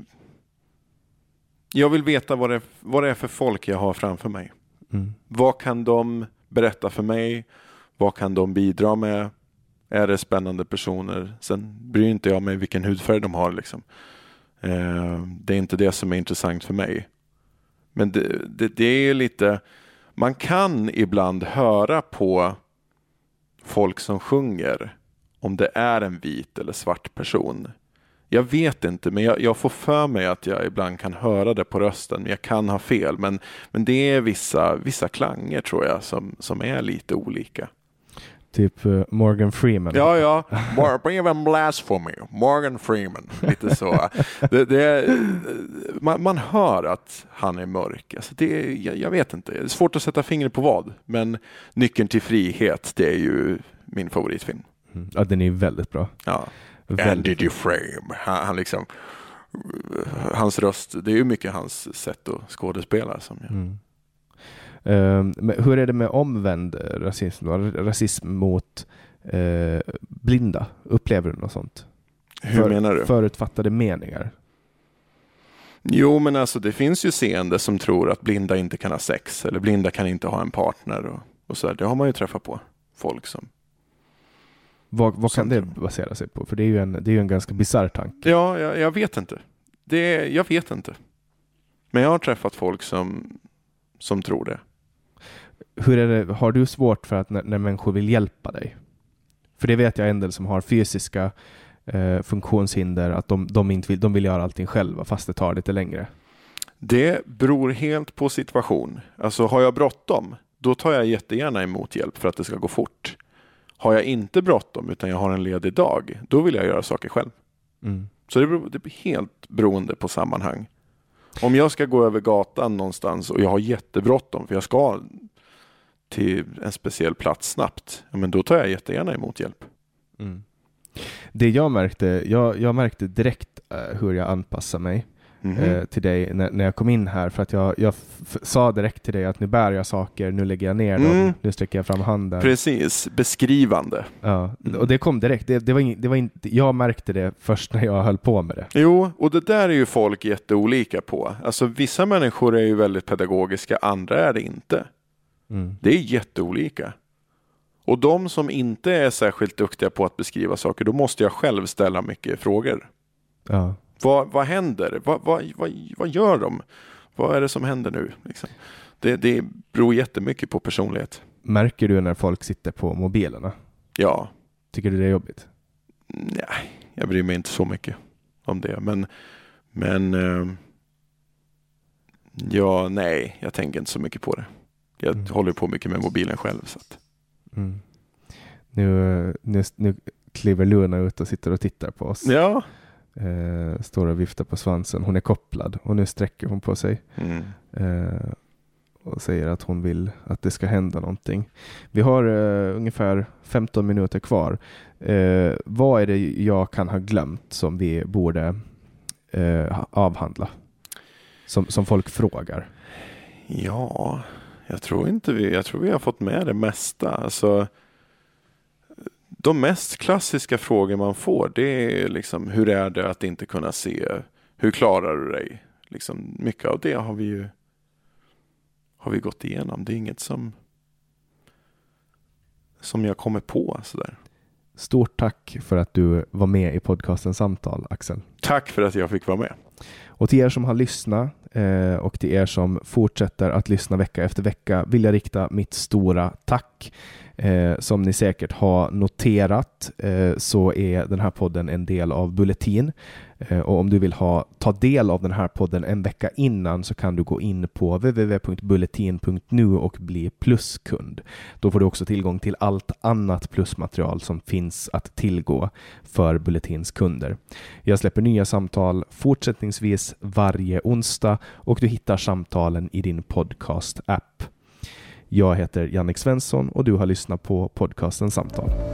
jag vill veta vad det, vad det är för folk jag har framför mig. Mm. Vad kan de berätta för mig? Vad kan de bidra med? Är det spännande personer? Sen bryr inte jag mig vilken hudfärg de har liksom. Eh, det är inte det som är intressant för mig. Men det, det, det är lite, man kan ibland höra på folk som sjunger om det är en vit eller svart person. Jag vet inte, men jag, jag får för mig att jag ibland kan höra det på rösten. Men jag kan ha fel, men, men det är vissa, vissa klanger tror jag som, som är lite olika. Typ uh, Morgan Freeman. Ja, ja. Even blasphemy. Morgan Freeman. Lite så. Det, det är, man, man hör att han är mörk. Alltså det, jag, jag vet inte. Det är svårt att sätta fingret på vad. Men Nyckeln till frihet, det är ju min favoritfilm. Mm. Ja, den är väldigt bra. Ja. Väldigt. Andy Dufresne. Han, han liksom, hans röst, det är ju mycket hans sätt att skådespela. Som jag. Mm. Um, men hur är det med omvänd rasism? Rasism mot uh, blinda? Upplever du något sånt? Hur För, menar du? Förutfattade meningar. Jo, men alltså det finns ju seende som tror att blinda inte kan ha sex. Eller blinda kan inte ha en partner. Och, och så där. Det har man ju träffat på. Folk som... Vad, vad kan som det basera sig på? För det är ju en, det är ju en ganska bizarr tanke. Ja, jag, jag vet inte. Det, jag vet inte. Men jag har träffat folk som, som tror det. Hur är det, har du svårt för att när, när människor vill hjälpa dig? För det vet jag en del som har fysiska eh, funktionshinder, att de, de, inte vill, de vill göra allting själva fast det tar lite längre. Det beror helt på situation. Alltså har jag bråttom, då tar jag jättegärna emot hjälp för att det ska gå fort. Har jag inte bråttom utan jag har en ledig dag, då vill jag göra saker själv. Mm. Så det, beror, det är helt beroende på sammanhang. Om jag ska gå över gatan någonstans och jag har jättebråttom för jag ska till en speciell plats snabbt, ja, men då tar jag jättegärna emot hjälp. Mm. Det jag märkte, jag, jag märkte direkt uh, hur jag anpassar mig mm-hmm. uh, till dig när, när jag kom in här, för att jag, jag f- sa direkt till dig att nu bär jag saker, nu lägger jag ner dem, mm. nu sträcker jag fram handen. Precis, beskrivande. Ja, mm. och det kom direkt. Det, det var ing, det var inte, jag märkte det först när jag höll på med det. Jo, och det där är ju folk jätteolika på. Alltså vissa människor är ju väldigt pedagogiska, andra är det inte. Mm. Det är jätteolika. Och de som inte är särskilt duktiga på att beskriva saker, då måste jag själv ställa mycket frågor. Ja. Vad, vad händer? Vad, vad, vad, vad gör de? Vad är det som händer nu? Liksom. Det, det beror jättemycket på personlighet. Märker du när folk sitter på mobilerna? Ja. Tycker du det är jobbigt? Nej, jag bryr mig inte så mycket om det. Men, men eh, ja, nej, jag tänker inte så mycket på det. Jag mm. håller på mycket med mobilen själv. Så att. Mm. Nu, nu, nu kliver Luna ut och sitter och tittar på oss. Ja. Eh, står och viftar på svansen. Hon är kopplad och nu sträcker hon på sig. Mm. Eh, och säger att hon vill att det ska hända någonting. Vi har eh, ungefär femton minuter kvar. Eh, vad är det jag kan ha glömt som vi borde eh, avhandla? Som, som folk frågar. Ja, jag tror inte vi, jag tror vi har fått med det mesta. Alltså, de mest klassiska frågor man får, det är liksom, hur är det att inte kunna se? Hur klarar du dig? Liksom, mycket av det har vi ju har vi gått igenom. Det är inget som som jag kommer på sådär. Stort tack för att du var med i podcasten Samtal, Axel. Tack för att jag fick vara med. Och till er som har lyssnat eh, och till er som fortsätter att lyssna vecka efter vecka vill jag rikta mitt stora tack. Eh, som ni säkert har noterat eh, så är den här podden en del av Bulletin. Eh, och om du vill ha, ta del av den här podden en vecka innan så kan du gå in på w w w punkt bulletin punkt nu och bli pluskund. Då får du också tillgång till allt annat plusmaterial som finns att tillgå för Bulletins kunder. Jag släpper nya samtal fortsättningsvis varje onsdag och du hittar samtalen i din podcast-app. Jag heter Jannik Svensson och du har lyssnat på podcasten Samtal.